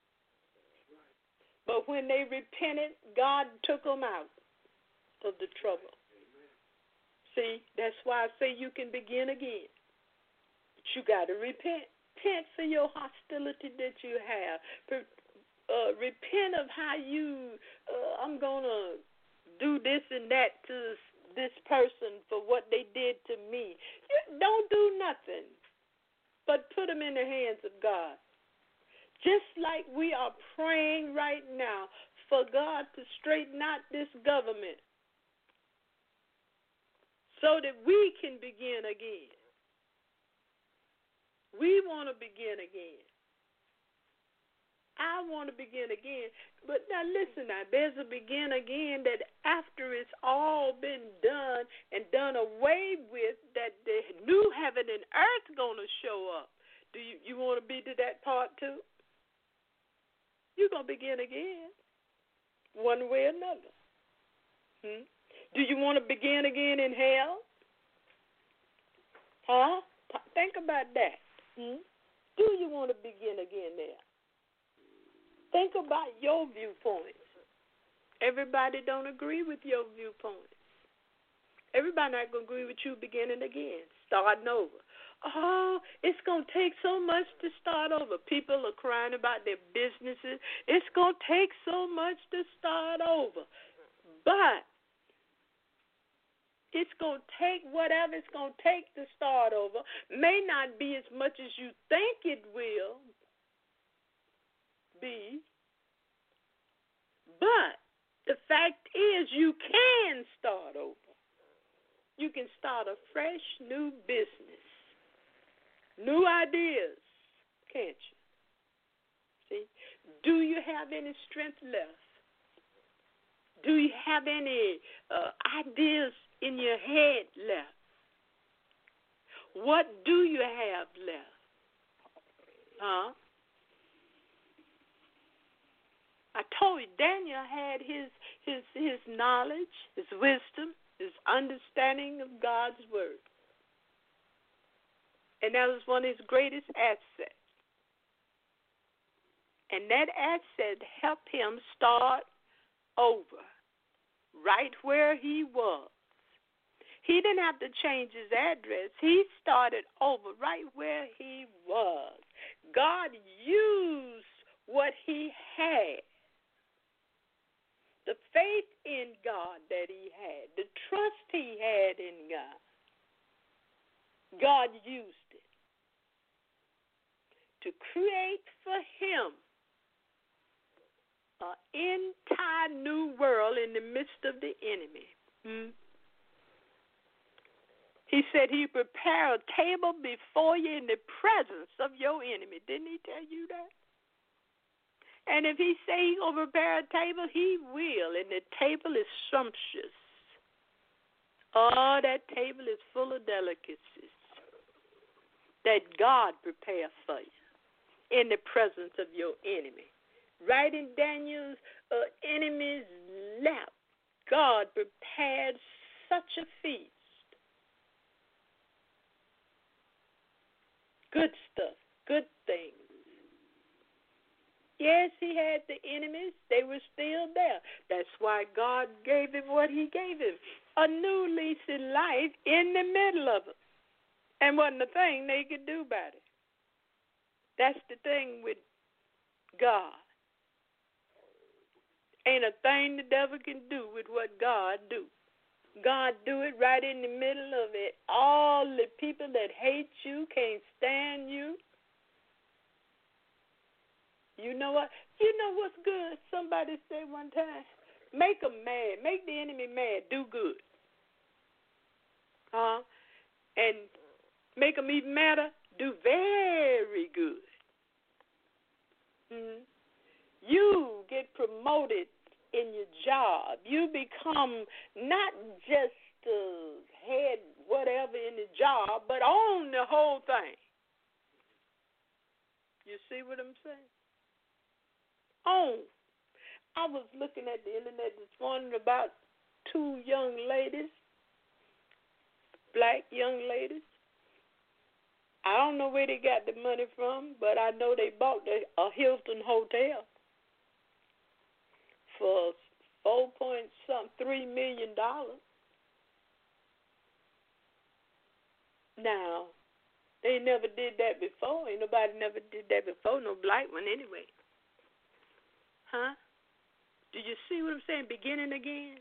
But when they repented, God took them out of the trouble. See, that's why I say you can begin again. But you got to repent. Repent for your hostility that you have. Repent of how you, I'm going to do this and that to this person for what they did to me. You don't do nothing but put them in the hands of God. Just like we are praying right now for God to straighten out this government so that we can begin again. We want to begin again. I want to begin again. But now listen now, there's a begin again that after it's all been done and done away with, that the new heaven and earth going to show up. Do you want to be to that part too? You're going to begin again, one way or another. Do you want to begin again in hell? Huh? Think about that. Do you want to begin again there? Think about your viewpoints. Everybody don't agree with your viewpoints. Everybody not going to agree with you beginning again, starting over. Oh, it's going to take so much to start over. People are crying about their businesses. It's going to take so much to start over. But it's going to take whatever it's going to take to start over. May not be as much as you think it will be. But the fact is you can start over. You can start a fresh new business. New ideas, can't you? See? Do you have any strength left? Do you have any ideas in your head left? What do you have left? Huh? I told you, Daniel had his knowledge, his wisdom, his understanding of God's word. And that was one of his greatest assets. And that asset helped him start over, right where he was. He didn't have to change his address. He started over right where he was. God used what he had. The faith in God that he had, the trust he had in God, God used it to create for him an entire new world in the midst of the enemy. He said he prepared a table before you in the presence of your enemy. Didn't he tell you that? And if he say he going to prepare a table, he will. And the table is sumptuous, Oh, that table is full of delicacies that God prepared for you in the presence of your enemy. Right in Daniel's enemy's lap, God prepared such a feast. Good stuff, good things. Yes, he had the enemies. They were still there. That's why God gave him what he gave him. A new lease in life in the middle of it. And wasn't a thing they could do about it. That's the thing with God. Ain't a thing the devil can do with what God do. God do it right in the middle of it. All the people that hate you, can't stand you. You know what? You know what's good? Somebody said one time, make them mad. Make the enemy mad. Do good. And make them even madder. Do very good. You get promoted in your job. You become not just head whatever in the job, but own the whole thing. You see what I'm saying? Own. I was looking at the internet this morning about two young ladies, black young ladies. I don't know where they got the money from, but I know they bought a Hilton hotel for $4.3 million. Now, they never did that before. Ain't nobody never did that before, no black one anyway. Huh? Do you see what I'm saying? Beginning again.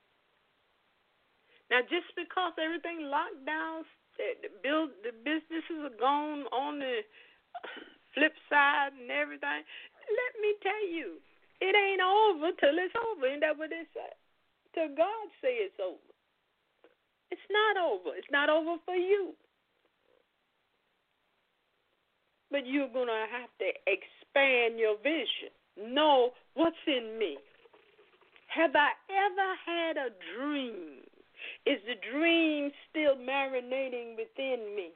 Now, just because everything locked down, the businesses are gone on the flip side and everything, let me tell you, it ain't over till it's over. Ain't that what they say? Till God say it's over. It's not over. It's not over for you. But you're going to have to expand your vision. Know what's in me. Have I ever had a dream? Is the dream still marinating within me?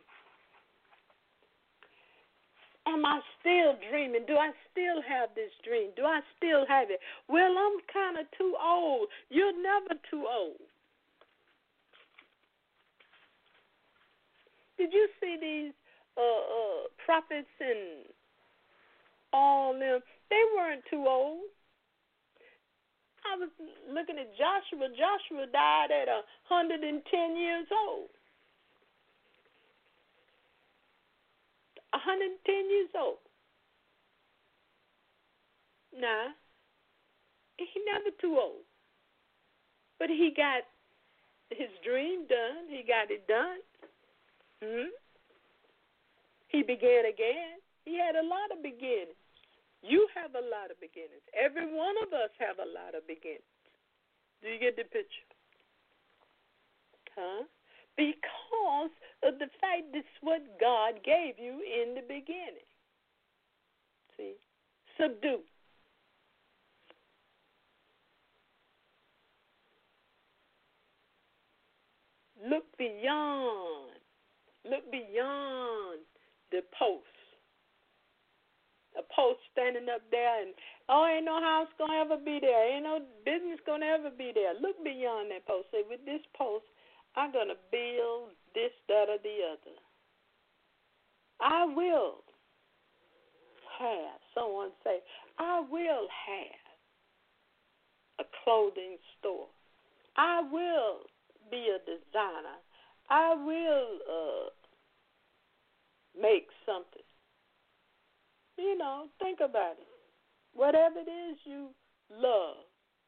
Am I still dreaming? Do I still have this dream? Do I still have it? Well, I'm kind of too old. You're never too old. Did you see these prophets and all them? They weren't too old. I was looking at Joshua. Joshua died at 110 years old. 110 years old. Nah, he never too old. But he got his dream done. He got it done. He began again. He had a lot of beginnings. You have a lot of beginnings. Every one of us have a lot of beginnings. Do you get the picture? Huh? Because of the fact that's what God gave you in the beginning. See? Subdue. Look beyond. Look beyond the post. A post standing up there and, ain't no house going to ever be there. Ain't no business going to ever be there. Look beyond that post. Say, with this post, I'm going to build this, that, or the other. I will have, someone say, I will have a clothing store. I will be a designer. I will make something. You know, think about it. Whatever it is you love,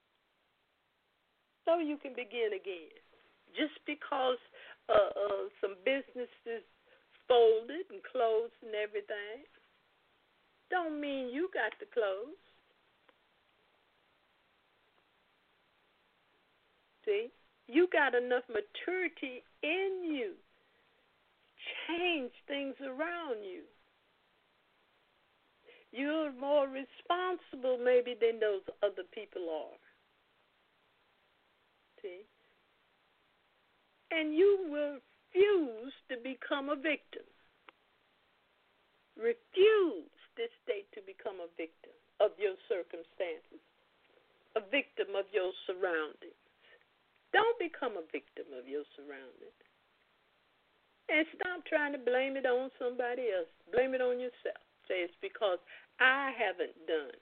so you can begin again. Just because some businesses folded and closed and everything, don't mean you got to close. See? You got enough maturity in you. Change things around you. You're more responsible maybe than those other people are. See? And you will refuse to become a victim. Refuse this day to become a victim of your circumstances, a victim of your surroundings. Don't become a victim of your surroundings. And stop trying to blame it on somebody else. Blame it on yourself. Say it's because I haven't done.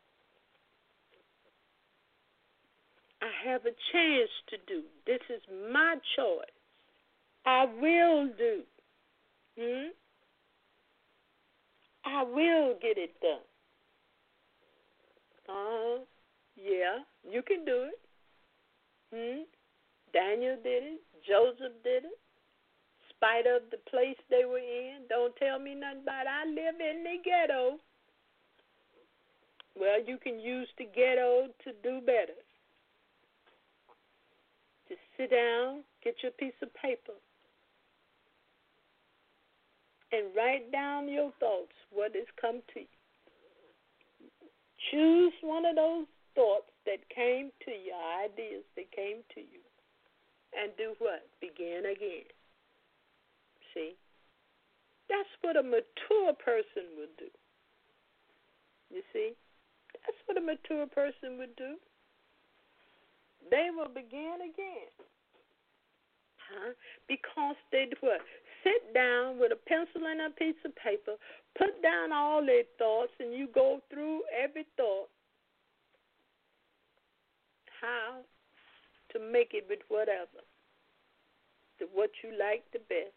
I have a chance to do. This is my choice. I will do. I will get it done. Yeah, you can do it. Daniel did it. Joseph did it. Spite of the place they were in. Don't tell me nothing about it. I live in the ghetto. Well, you can use the ghetto to do better. Just sit down, get your piece of paper, and write down your thoughts, what has come to you. Choose one of those thoughts that came to you, ideas that came to you, and do what? Begin again. See? That's what a mature person would do. You see? That's what a mature person would do. They will begin again. Because they'd what? Sit down with a pencil and a piece of paper, put down all their thoughts, and you go through every thought. How to make it with whatever. What you like the best.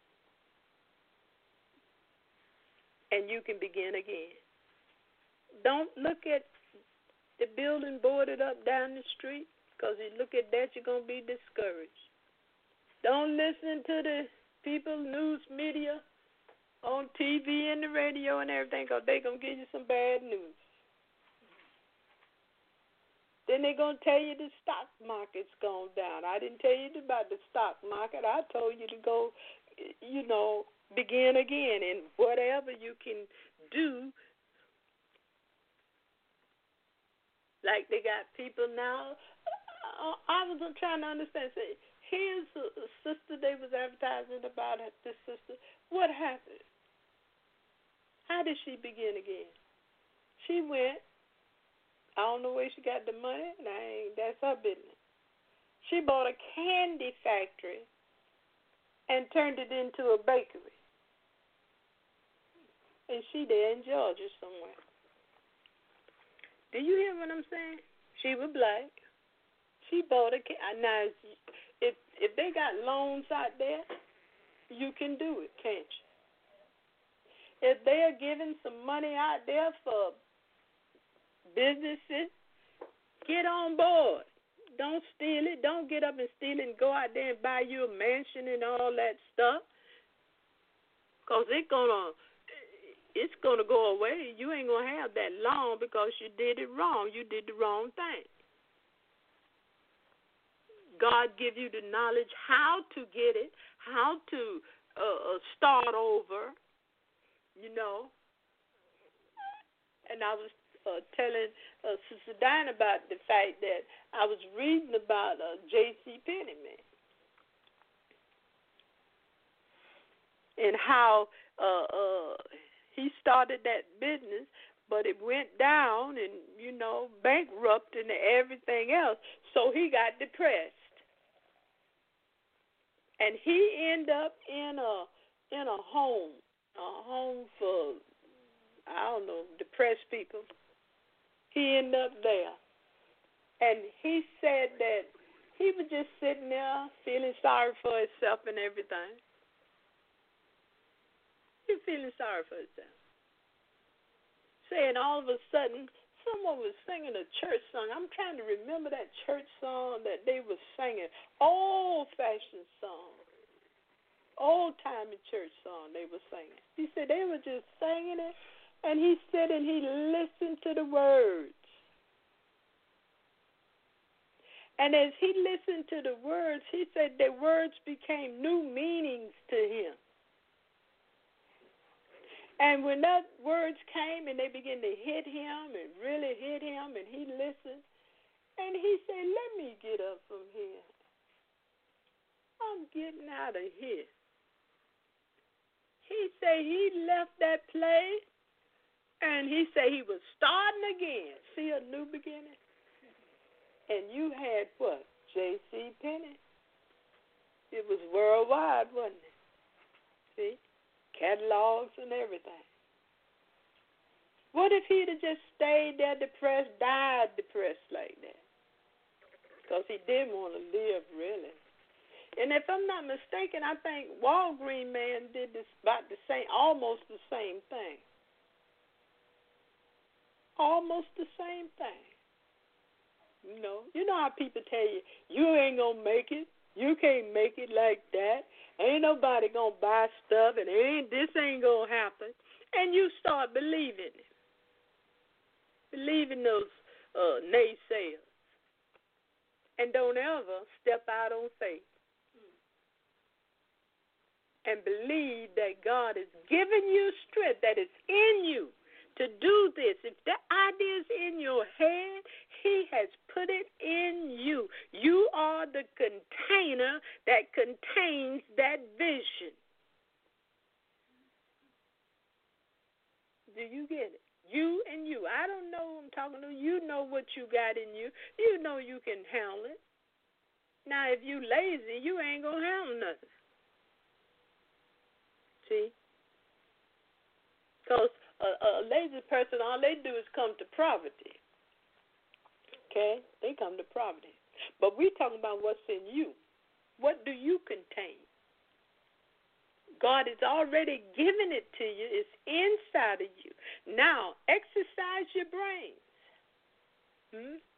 And you can begin again. Don't look at the building boarded up down the street, because you look at that, you're going to be discouraged. Don't listen to the people, news media, on TV and the radio and everything, because they're going to give you some bad news. Then they're going to tell you the stock market's gone down. I didn't tell you about the stock market. I told you to go, begin again. And whatever you can do, like they got people now. I was trying to understand. Say, here's a sister they was advertising about this sister. What happened? How did she begin again? She went. I don't know where she got the money. That's her business. She bought a candy factory and turned it into a bakery. And she there in Georgia somewhere. Do you hear what I'm saying? She was black. She bought a candy. Now, if they got loans out there, you can do it, can't you? If they are giving some money out there for businesses, get on board. Don't steal it. Don't get up and steal it and go out there and buy you a mansion and all that stuff. Because it's gonna go away. You ain't gonna have that long because you did it wrong. You did the wrong thing. God give you the knowledge how to get it, how to start over, And I was telling Sister Diane about the fact that I was reading about J.C. Pennyman and how he started that business, but it went down and, bankrupt and everything else. So he got depressed. And he ended up in a home for, depressed people. He ended up there. And he said that he was just sitting there feeling sorry for himself and everything. He was feeling sorry for himself. Saying all of a sudden, someone was singing a church song. I'm trying to remember that church song that they were singing. Old-fashioned song. Old-timey church song they were singing. He said they were just singing it, and he said and he listened to the words. And as he listened to the words, he said the words became new meanings to him. And when those words came and they began to hit him and really hit him, and he listened, and he said, let me get up from here. I'm getting out of here. He said he left that place, and he said he was starting again. See, a new beginning. And you had what? J.C. Penney. It was worldwide, wasn't it? See? Catalogs and everything. What if he'd have just stayed there depressed, died depressed like that? Because he didn't want to live, really. And if I'm not mistaken, I think Walgreen man did this about the same, almost the same thing. Almost the same thing. You know how people tell you, you ain't going to make it. You can't make it like that. Ain't nobody going to buy stuff, and this ain't going to happen. And you start believing it. Believing those naysayers. And don't ever step out on faith. And believe that God is giving you strength, that it's in you to do this. If that idea is in your head, He has put it in you. You are the container that contains that vision. Do you get it? You and you. I don't know who I'm talking to. You know what you got in you. You know you can handle it. Now, if you lazy, you ain't going to handle nothing. See? Because a lazy person, all they do is come to poverty. Okay? They come to poverty. But we're talking about what's in you. What do you contain? God has already given it to you. It's inside of you. Now, exercise your brains.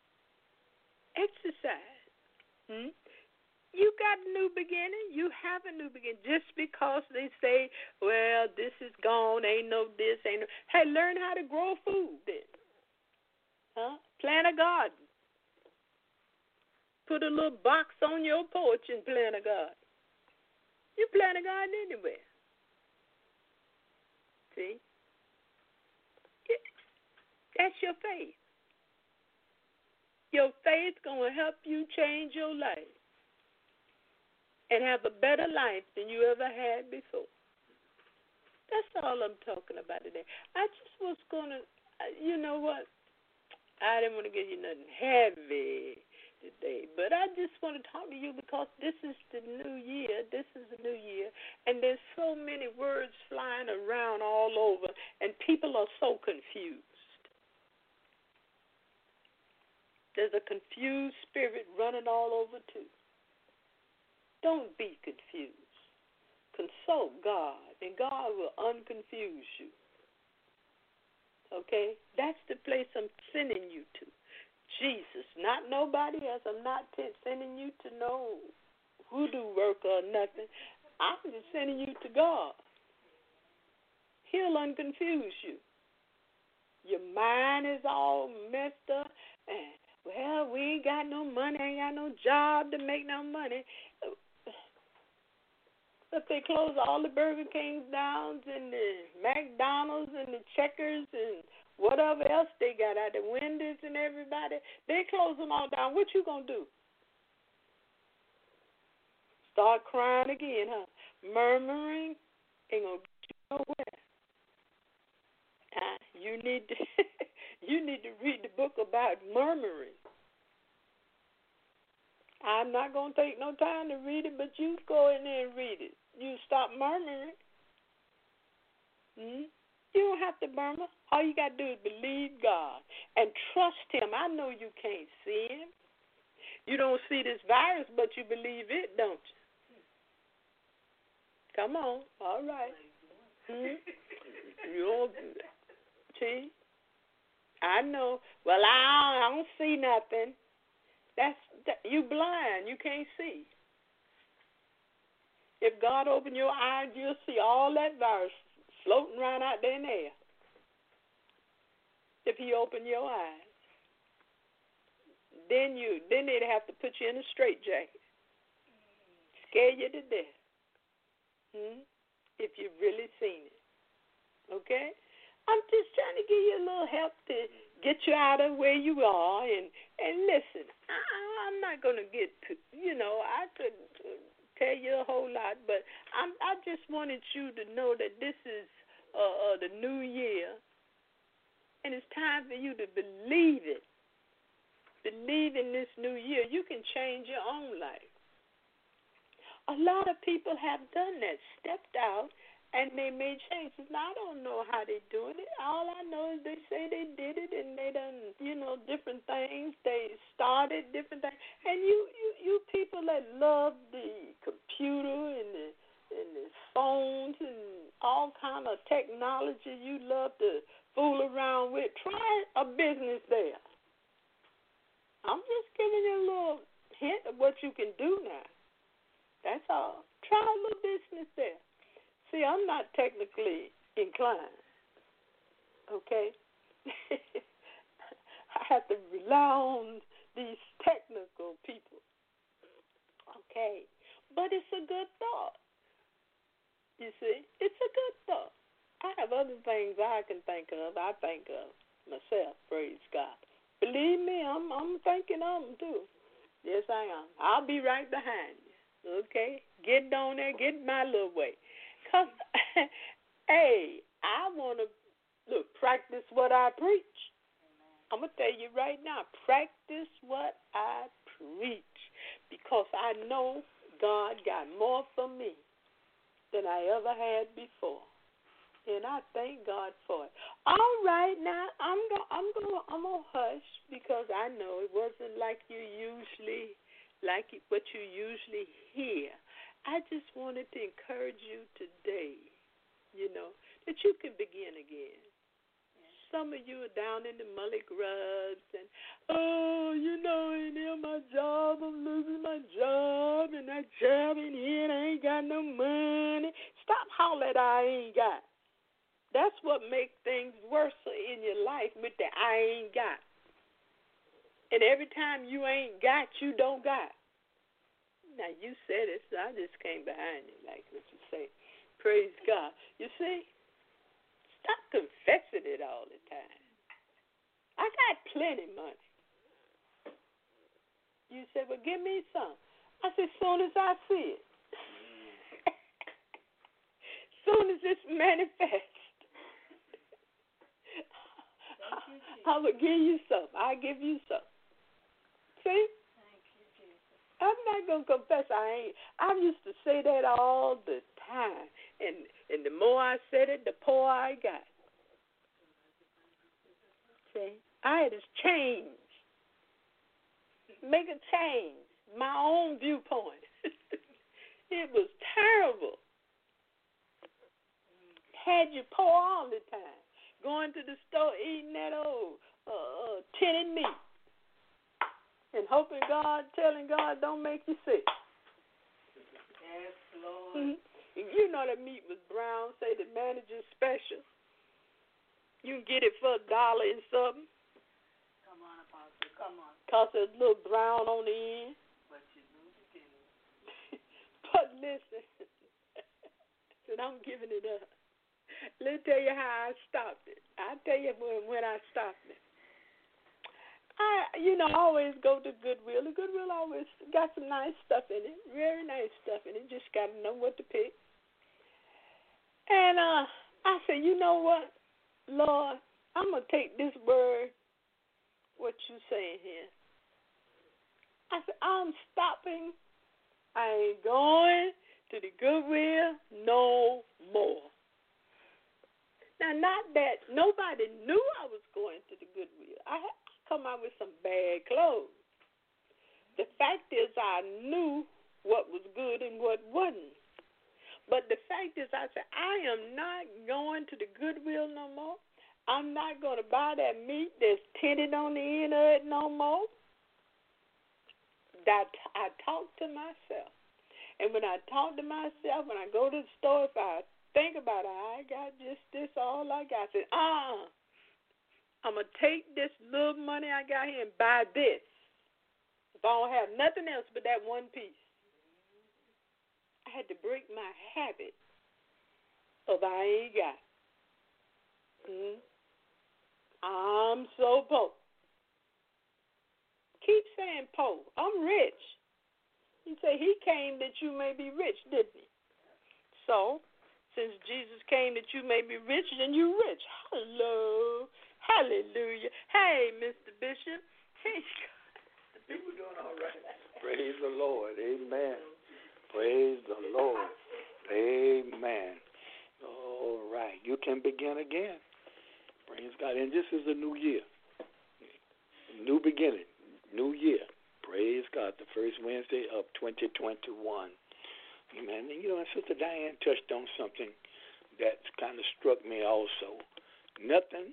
Exercise. You got a new beginning. You have a new beginning. Just because they say, well, this is gone, ain't no this, ain't no. Hey, learn how to grow food then. Plant a garden. Put a little box on your porch and plant a garden. You plant a garden anywhere. See? That's your faith. Your faith going to help you change your life and have a better life than you ever had before. That's all I'm talking about today. I just was going to, you know what? I didn't want to give you nothing heavy today, but I just want to talk to you because this is the new year. This is the new year, and there's so many words flying around all over, and people are so confused. There's a confused spirit running all over, too. Don't be confused. Consult God, and God will unconfuse you. Okay? That's the place I'm sending you to. Jesus, not nobody else. I'm not sending you to no voodoo work or nothing. I'm just sending you to God. He'll unconfuse you. Your mind is all messed up, and, well, we ain't got no money, ain't got no job to make no money. If they close all the Burger Kings down and the McDonald's and the Checkers and whatever else they got out, the Wendy's and everybody, they close them all down. What you going to do? Start crying again, huh? Murmuring ain't going to get you nowhere. You need to you need to read the book about murmuring. I'm not going to take no time to read it, but you go in there and read it. You stop murmuring. You don't have to murmur. All you got to do is believe God and trust Him. I know you can't see Him. You don't see this virus, but you believe it, don't you? Come on. All right. You don't see? I know. Well, I don't see nothing. You blind. You can't see. If God opened your eyes, you'll see all that virus floating around out there in the air. If He opened your eyes, then they'd have to put you in a straitjacket, scare you to death. If you've really seen it, okay? I'm just trying to give you a little help to get you out of where you are. And listen, I'm not going to get, I could tell you a whole lot, but I just wanted you to know that this is the new year, and it's time for you to believe it. Believe in this new year. You can change your own life. A lot of people have done that, stepped out, and they made changes. Now, I don't know how they're doing it. All I know is they say they did it, and they done, different things. They started different things. And you people that love the computer and the phones and all kind of technology you love to fool around with, try a business there. I'm just giving you a little hint of what you can do now. That's all. Try a little business there. See, I'm not technically inclined, okay? I have to rely on these technical people, okay? But it's a good thought, you see? It's a good thought. I have other things I can think of. I think of myself, praise God. Believe me, I'm thinking of them, too. Yes, I am. I'll be right behind you, okay? Get on there, get my little way. Because, hey, I want to, practice what I preach. I'm going to tell you right now, practice what I preach. Because I know God got more for me than I ever had before. And I thank God for it. All right, now I'm gonna hush because I know it wasn't like what you usually hear. I just wanted to encourage you today, that you can begin again. Some of you are down in the mully grubs and, and my job, I'm losing my job, and that job in here, I ain't got no money. Stop hollering I ain't got. That's what makes things worse in your life with the I ain't got. And every time you ain't got, you don't got. Now, you said it, so I just came behind you, like what you say. Praise God. You see, stop confessing it all the time. I got plenty money. You said, well, give me some. I said, soon as I see it. Soon as it's manifest. I will give you some. I give you some. See? Thank you, Jesus. I'm not going to confess I ain't. I used to say that all the time. And the more I said it, the poorer I got. See? I had to change. Make a change. My own viewpoint. It was terrible. Had you poor all the time. Going to the store, eating that old tinted meat, and hoping God, telling God, don't make you sick. Yes, Lord. Mm-hmm. You know that meat was brown, say the manager's special. You can get it for $1 and something. Come on, Apostle, come on. Because it's a little brown on the end. But you knew the beginning. But listen, and I'm giving it up. Let me tell you how I stopped it. I'll tell you when I stopped it. I always go to Goodwill. The Goodwill always got some nice stuff in it, very nice stuff in it. Just got to know what to pick. And I said, you know what, Lord, I'm going to take this word, what you saying here. I said, I'm stopping. I ain't going to the Goodwill no more. Now, not that nobody knew I was going to the Goodwill. I had come out with some bad clothes. The fact is I knew what was good and what wasn't. But the fact is I said, I am not going to the Goodwill no more. I'm not going to buy that meat that's tinted on the end of it no more. I talk to myself. And when I talk to myself, when I go to the store, if I think about it, I got just this, all I got. I said, I'm going to take this little money I got here and buy this. If I don't have nothing else but that one piece. I had to break my habit of I ain't got. I'm so poor. Keep saying poor. I'm rich. He said he came that you may be rich, didn't he? So, since Jesus came that you may be rich, then you're rich. Hello. Hallelujah. Hey, Mr. Bishop. Hey, you were doing all right. Praise the Lord. Amen. Praise the Lord. Amen. All right. You can begin again. Praise God. And this is a new year. New beginning. New year. Praise God. The first Wednesday of 2021. Amen. And, and Sister Diane touched on something that kind of struck me also. Nothing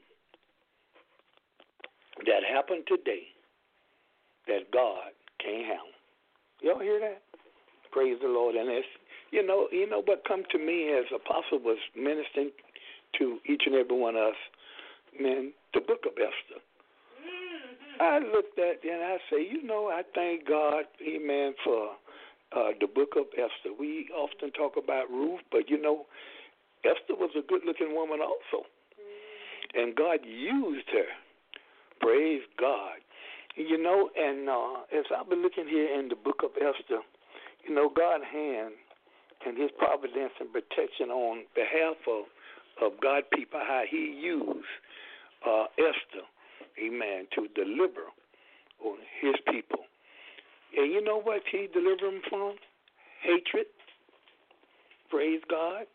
that happened today that God can't handle. Y'all hear that? Praise the Lord. And it's, what come to me as Apostle was ministering to each and every one of us, man, the book of Esther. I looked at it and I say, I thank God, amen, for the book of Esther. We often talk about Ruth, but, Esther was a good-looking woman also. And God used her. Praise God. And as I've been looking here in the book of Esther, God's hand and his providence and protection on behalf of God people, how he used Esther, amen, to deliver on his people. And you know what he delivered them from? Hatred. Praise God.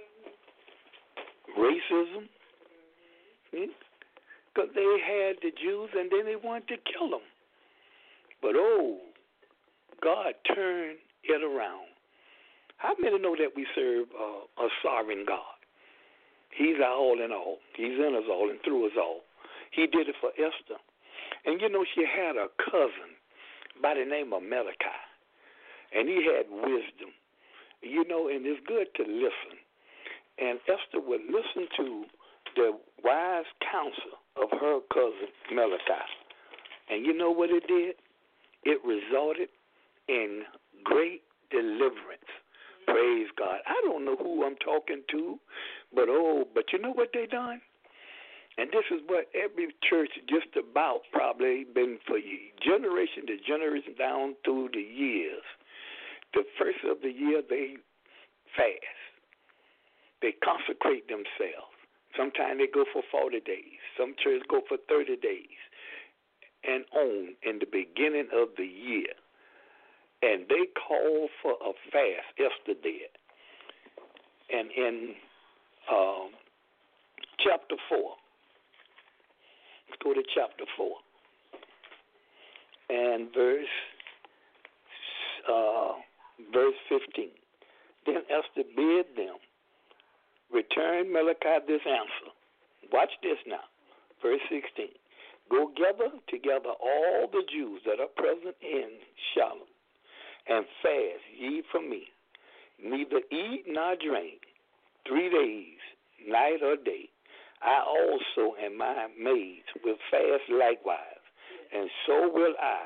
Racism. Because they had the Jews and then they wanted to kill them. But, God turned it around. How many know that we serve a sovereign God? He's our all in all. He's in us all and through us all. He did it for Esther. And, she had a cousin by the name of Mordecai. And he had wisdom. And it's good to listen. And Esther would listen to the wise counsel of her cousin Mordecai. And you know what it did? It resulted in great deliverance. Praise God. I don't know who I'm talking to, but you know what they done? And this is what every church just about probably been for generation to generation down through the years. The first of the year, they fast. They consecrate themselves. Sometimes they go for 40 days. Some churches go for 30 days and on in the beginning of the year. And they call for a fast. Esther did. And in chapter 4, let's go to chapter 4 and verse 15. Then Esther bid them return Mordecai this answer. Watch this now. Verse 16. Go gather together all the Jews that are present in Shalom, and fast ye from me. Neither eat nor drink 3 days, night or day. I also and my maids will fast likewise, and so will I.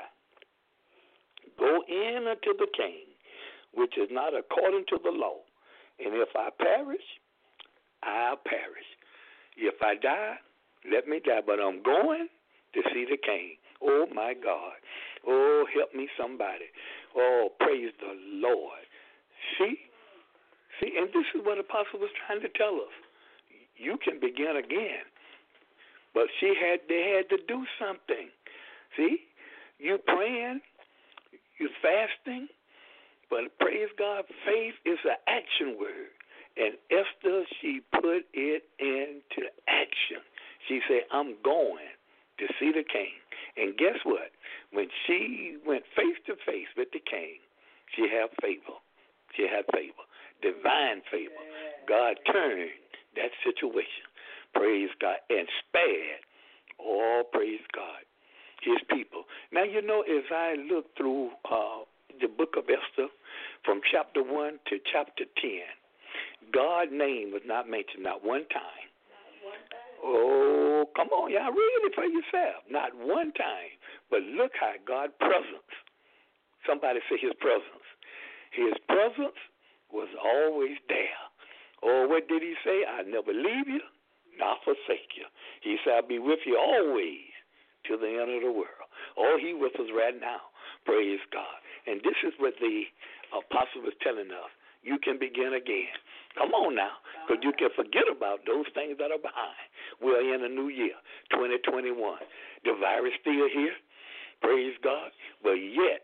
Go in unto the king, which is not according to the law. And if I perish, I'll perish. If I die, let me die. But I'm going to see the king. Oh, my God. Oh, help me somebody. Oh, praise the Lord. See, and this is what Apostle was trying to tell us. You can begin again. But they had to do something. See, you praying, you fasting, but praise God, faith is an action word. And Esther, she put it into action. She said, I'm going to see the king. And guess what? When she went face to face with the king, she had favor. She had favor, divine favor. God turned that situation, praise God, and spared, praise God, his people. Now, as I look through the book of Esther from chapter 1 to chapter 10, God's name was not mentioned not one time. Oh, come on, y'all, read it for yourself. Not one time. But look how God's presence. Somebody say his presence. His presence was always there. Oh, what did he say? I'll never leave you, nor forsake you. He said, I'll be with you always to the end of the world. Oh, he with us right now. Praise God. And this is what the apostle was telling us. You can begin again. Come on now, because you can forget about those things that are behind. We're in a new year, 2021. The virus still here. Praise God. But yet,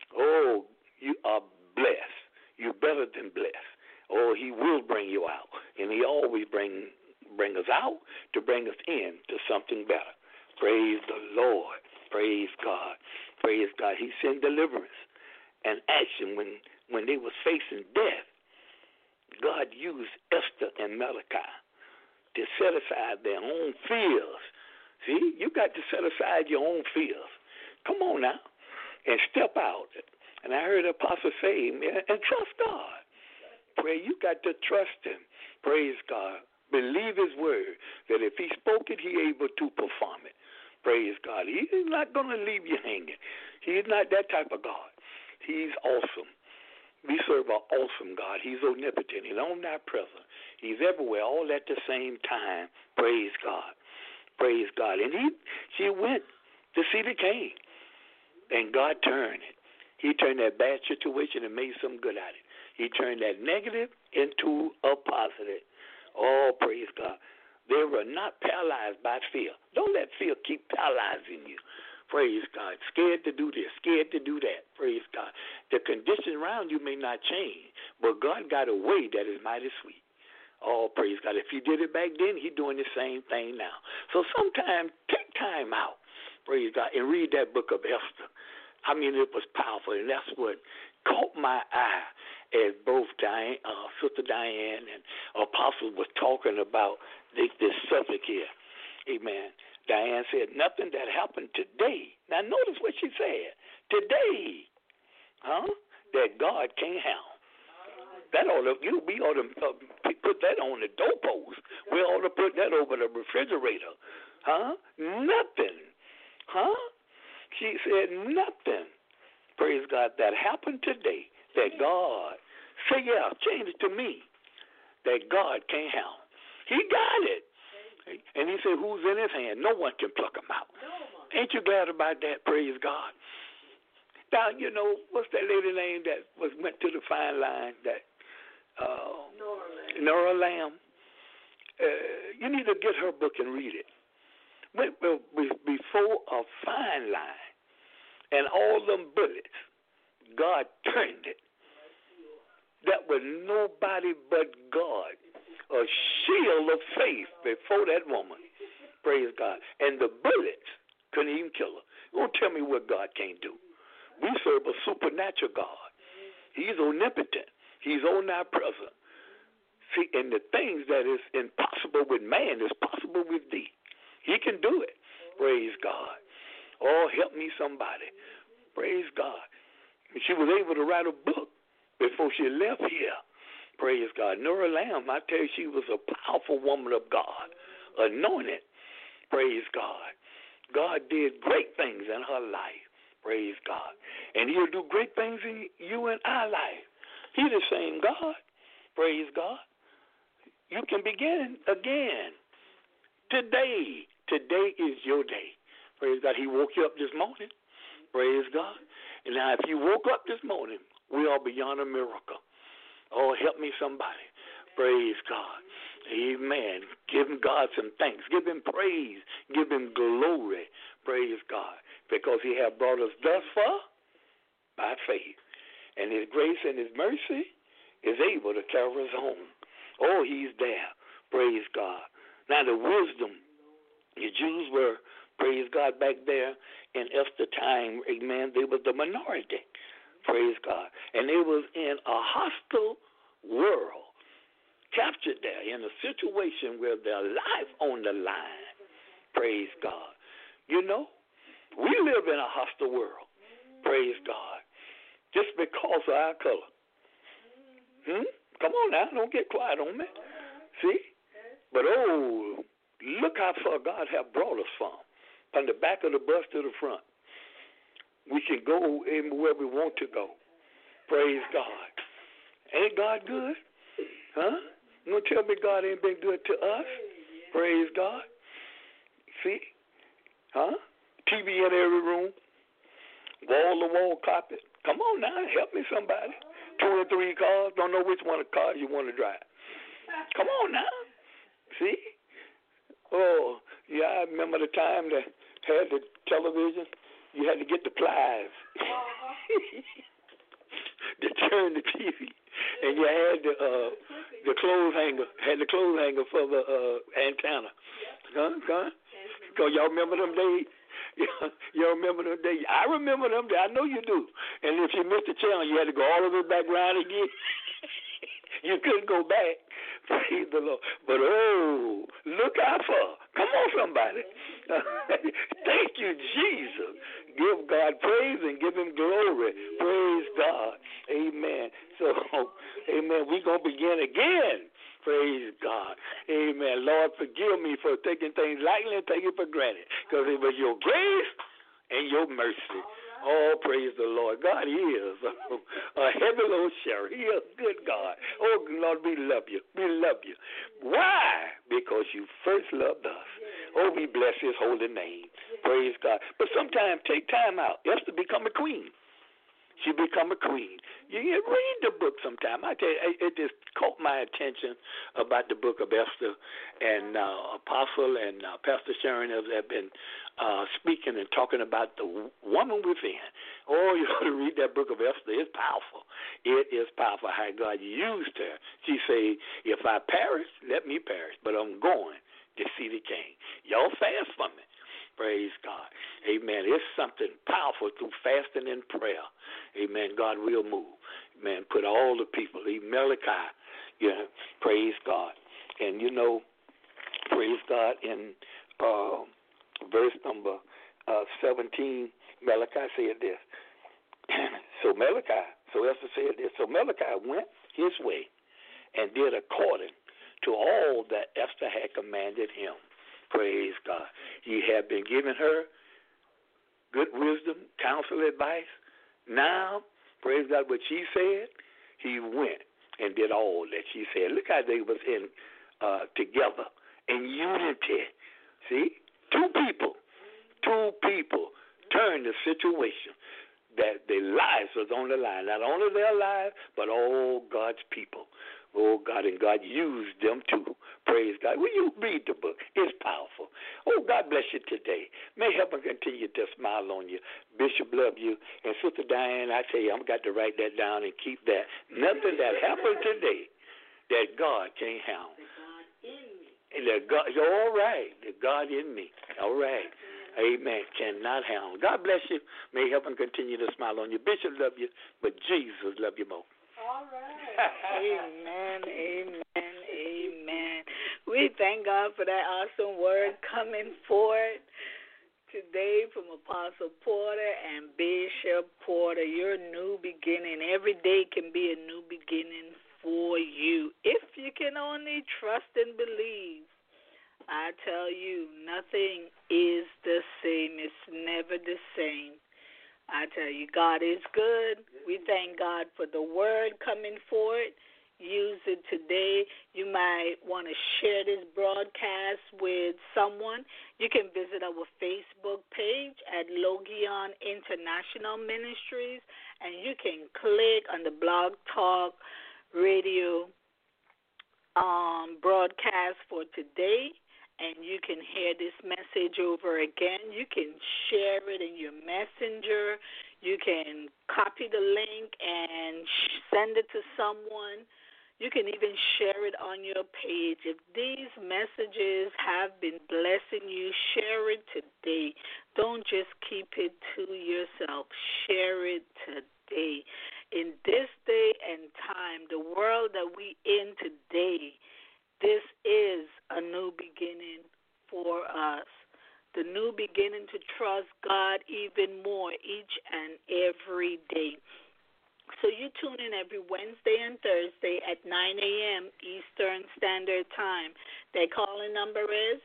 you are blessed. You're better than blessed. He will bring you out. And he always bring us out to bring us in to something better. Praise the Lord. Praise God. Praise God. He sent deliverance and action when they was facing death. God used Esther and Malachi to set aside their own fears. See, you got to set aside your own fears. Come on now and step out. And I heard the apostle say, and trust God. Pray, you got to trust him. Praise God. Believe his word, that if he spoke it, he able to perform it. Praise God. He's not going to leave you hanging. He's not that type of God. He's awesome. We serve an awesome God. He's omnipotent. He's omnipresent. He's everywhere, all at the same time. Praise God. Praise God. And she went to see the king, and God turned it. He turned that bad situation and made some good out of it. He turned that negative into a positive. Oh, praise God. They were not paralyzed by fear. Don't let fear keep paralyzing you. Praise God. Scared to do this, scared to do that. Praise God. The conditions around you may not change, but God got a way that is mighty sweet. Oh, praise God. If he did it back then, he's doing the same thing now. So sometimes take time out, praise God, and read that book of Esther. I mean, it was powerful, and that's what caught my eye as both Sister Diane and Apostle was talking about this subject here. Amen. Diane said, nothing that happened today. Now, notice what she said. Today, that God can't handle. That we ought to put that on the doorpost. We ought to put that over the refrigerator. Nothing. She said nothing. Praise God. That happened today. That God, change it to me. That God can't handle. He got it. And he said, who's in his hand? No one can pluck him out. Ain't you glad about that? Praise God. Now, what's that lady name that went to the fine line? That Nora Lamb. You need to get her book and read it. Went before a fine line, and all them bullets, God turned it. That was nobody but God. A shield of faith before that woman. Praise God. And the bullets couldn't even kill her. Don't tell me what God can't do. We serve a supernatural God. He's omnipotent. He's omnipresent. See, and the things that is impossible with man is possible with thee. He can do it. Praise God. Oh, help me somebody. Praise God. And she was able to write a book before she left here. Praise God. Nora Lamb, I tell you, she was a powerful woman of God, anointed. Praise God. God did great things in her life. Praise God. And he'll do great things in you and our life. He's the same God. Praise God. You can begin again. Today is your day. Praise God. He woke you up this morning. Praise God. And now if you woke up this morning, we are beyond a miracle. Oh, help me somebody. Praise God. Amen. Give him God some thanks. Give him praise. Give him glory. Praise God. Because he has brought us thus far by faith. And his grace and his mercy is able to carry us home. Oh, he's there. Praise God. Now the wisdom, the Jews were, praise God, back there in Esther time, amen, they were the minority. Praise God. And they was in a hostile world, captured there in a situation where their life on the line. Praise God. We live in a hostile world. Praise God. Just because of our color. Come on now, don't get quiet on me. See? But look how far God have brought us from the back of the bus to the front. We can go anywhere we want to go. Praise God. Ain't God good? You gonna tell me God ain't been good to us? Praise God. See? TV in every room. Wall-to-wall carpet. Come on now, help me somebody. 2 or 3 cars, don't know which one of the cars you want to drive. Come on now. See? Oh, yeah, I remember the time that had the television. You had to get the pliers to turn the TV, and you had the clothes hanger. Had the clothes hanger for the antenna. Cause y'all remember them days. Y'all remember them days. I remember them days. I know you do. And if you missed the channel, you had to go all the way back around again. You couldn't go back. Praise the Lord. But oh, look out for. Come on, somebody. Thank you, Jesus. Give God praise and give him glory. Praise God. Amen. So, amen. We're going to begin again. Praise God. Amen. Lord, forgive me for taking things lightly and taking it for granted. Because it was your grace and your mercy. Oh, praise the Lord. God is a heavy load sheriff. He is a good God. Oh, Lord, we love you. We love you. Why? Because you first loved us. Oh, we bless his holy name. Praise God. But sometimes take time out. Esther become a queen. She become a queen. You read the book sometime. I tell you, it just caught my attention about the book of Esther, and Apostle and Pastor Sharon have been speaking and talking about the woman within. Oh, you ought to read that book of Esther. It's powerful. It is powerful how God used her. She said, if I perish, let me perish, but I'm going to see the king. Y'all fast for me. Praise God. Amen. It's something powerful through fasting and prayer. Amen. God will move. Amen. Put all the people, even Malachi, praise God. And, praise God, in verse number 17, Malachi said this. So Esther said this. So Malachi went his way and did according to all that Esther had commanded him. Praise God. He had been giving her good wisdom, counsel, advice. Now, praise God, what she said, he went and did all that she said. Look how they was in together in unity. See? Two people turned the situation that their lives was on the line. Not only their lives, but all God's people. Oh, God, and God used them too. Praise God. Will you read the book? It's powerful. Oh, God bless you today. May heaven continue to smile on you. Bishop, love you. And Sister Diane, I tell you, I've got to write that down and keep that. Nothing that happened today that God can't handle. The God, you're all right. The God in me. All right. Amen. Cannot handle. God bless you. May heaven continue to smile on you. Bishop, love you, but Jesus love you more. All right. Amen, amen, amen. We thank God for that awesome word coming forth today from Apostle Porter and Bishop Porter. Your new beginning. Every day can be a new beginning for you. If you can only trust and believe, I tell you, nothing is the same. It's never the same. I tell you, God is good. We thank God for the word coming forth. Use it today. You might want to share this broadcast with someone. You can visit our Facebook page at Logion International Ministries, and you can click on the Blog Talk Radio broadcast for today, and you can hear this message over again. You can share it in your messenger. You can copy the link and send it to someone. You can even share it on your page. If these messages have been blessing you, share it today. Don't just keep it to yourself. Share it today. In this day and time, the world that we in today, this is a new beginning for us. The new beginning to trust God even more each and every day. So you tune in every Wednesday and Thursday at 9 a.m. Eastern Standard Time. Their calling number is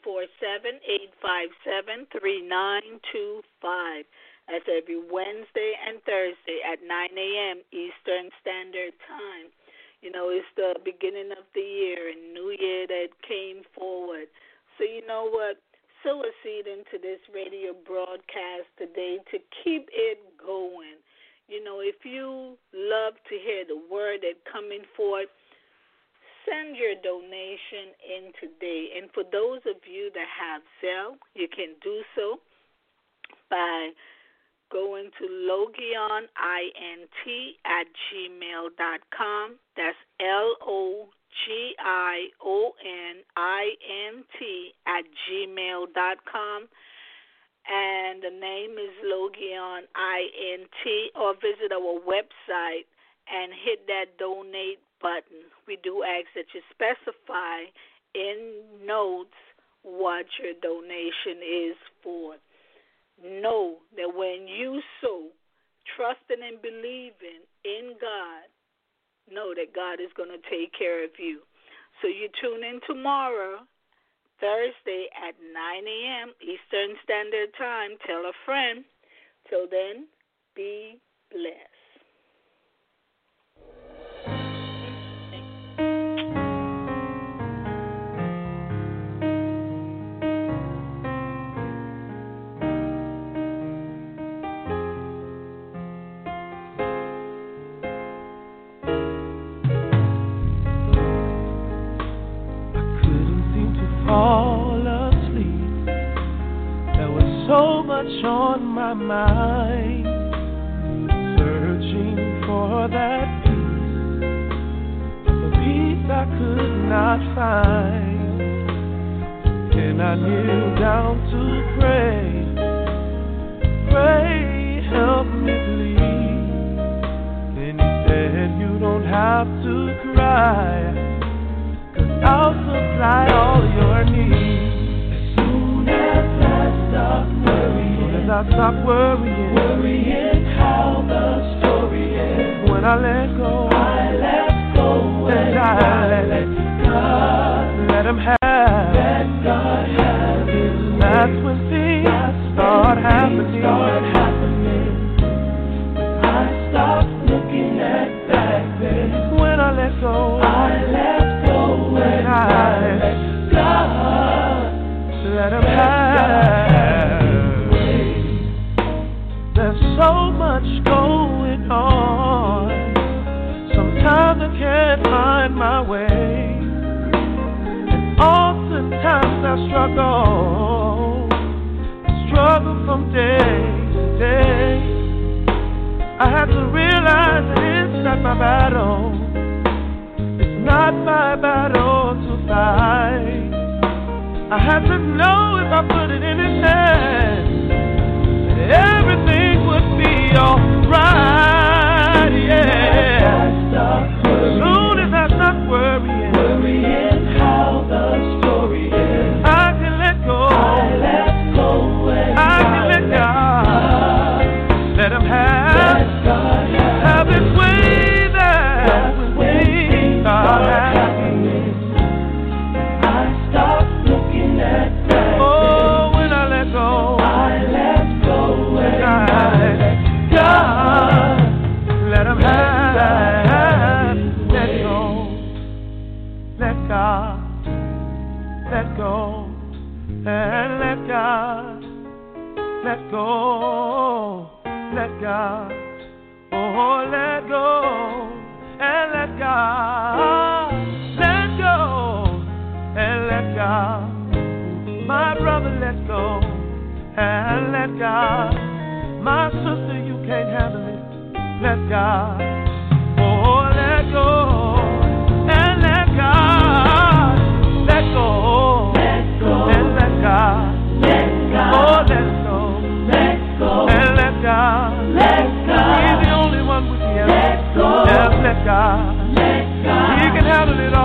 347-857-3925. That's every Wednesday and Thursday at 9 a.m. Eastern Standard Time. You know, it's the beginning of the year and New Year that came forward. So you know what? Sow a seed into this radio broadcast today to keep it going. if you love to hear the word that coming forth, send your donation in today. And for those of you that have Zelle, you can do so by going to logionint@gmail.com. That's LOGIONINT@gmail.com. And the name is Logion INT, or visit our website and hit that donate button. We do ask that you specify in notes what your donation is for. Know that when you sow, trusting and believing in God, know that God is going to take care of you. So you tune in tomorrow, Thursday at 9 a.m. Eastern Standard Time. Tell a friend. Till then, be blessed. Fall asleep. There was so much on my mind, searching for that peace, the peace I could not find. Then I kneeled down to pray, help me please. Then he said, you don't have to cry, I'll supply all your needs. As soon as I stop worrying how the story ends. When I let go, and I let God, let Him have. Let God have His way. That's when things start happening. When I stop looking at back then. When I let go, and I let God, let Him have. There's so much going on. Sometimes I can't find my way, and oftentimes I struggle from day to day. I have to realize that it's not my battle. Not my battle to fight. I have to know if I put it in His hands, that everything would be alright, yeah. As soon as I stop worrying how the story is, I can let go. I can let God. Let Him have His way there with me. I stop looking at that. Oh, when I let go, and I let God, let Him have. Let go, let God, let go, and let God, let go, let God, oh, let go. And let God, let go, and let God, my brother, let go, and let God, my sister, you can't handle it, let God, oh, let go, and let God, let go, and let God, oh, let go, and let God, He's the only one we can handle. Let God, He can handle it all.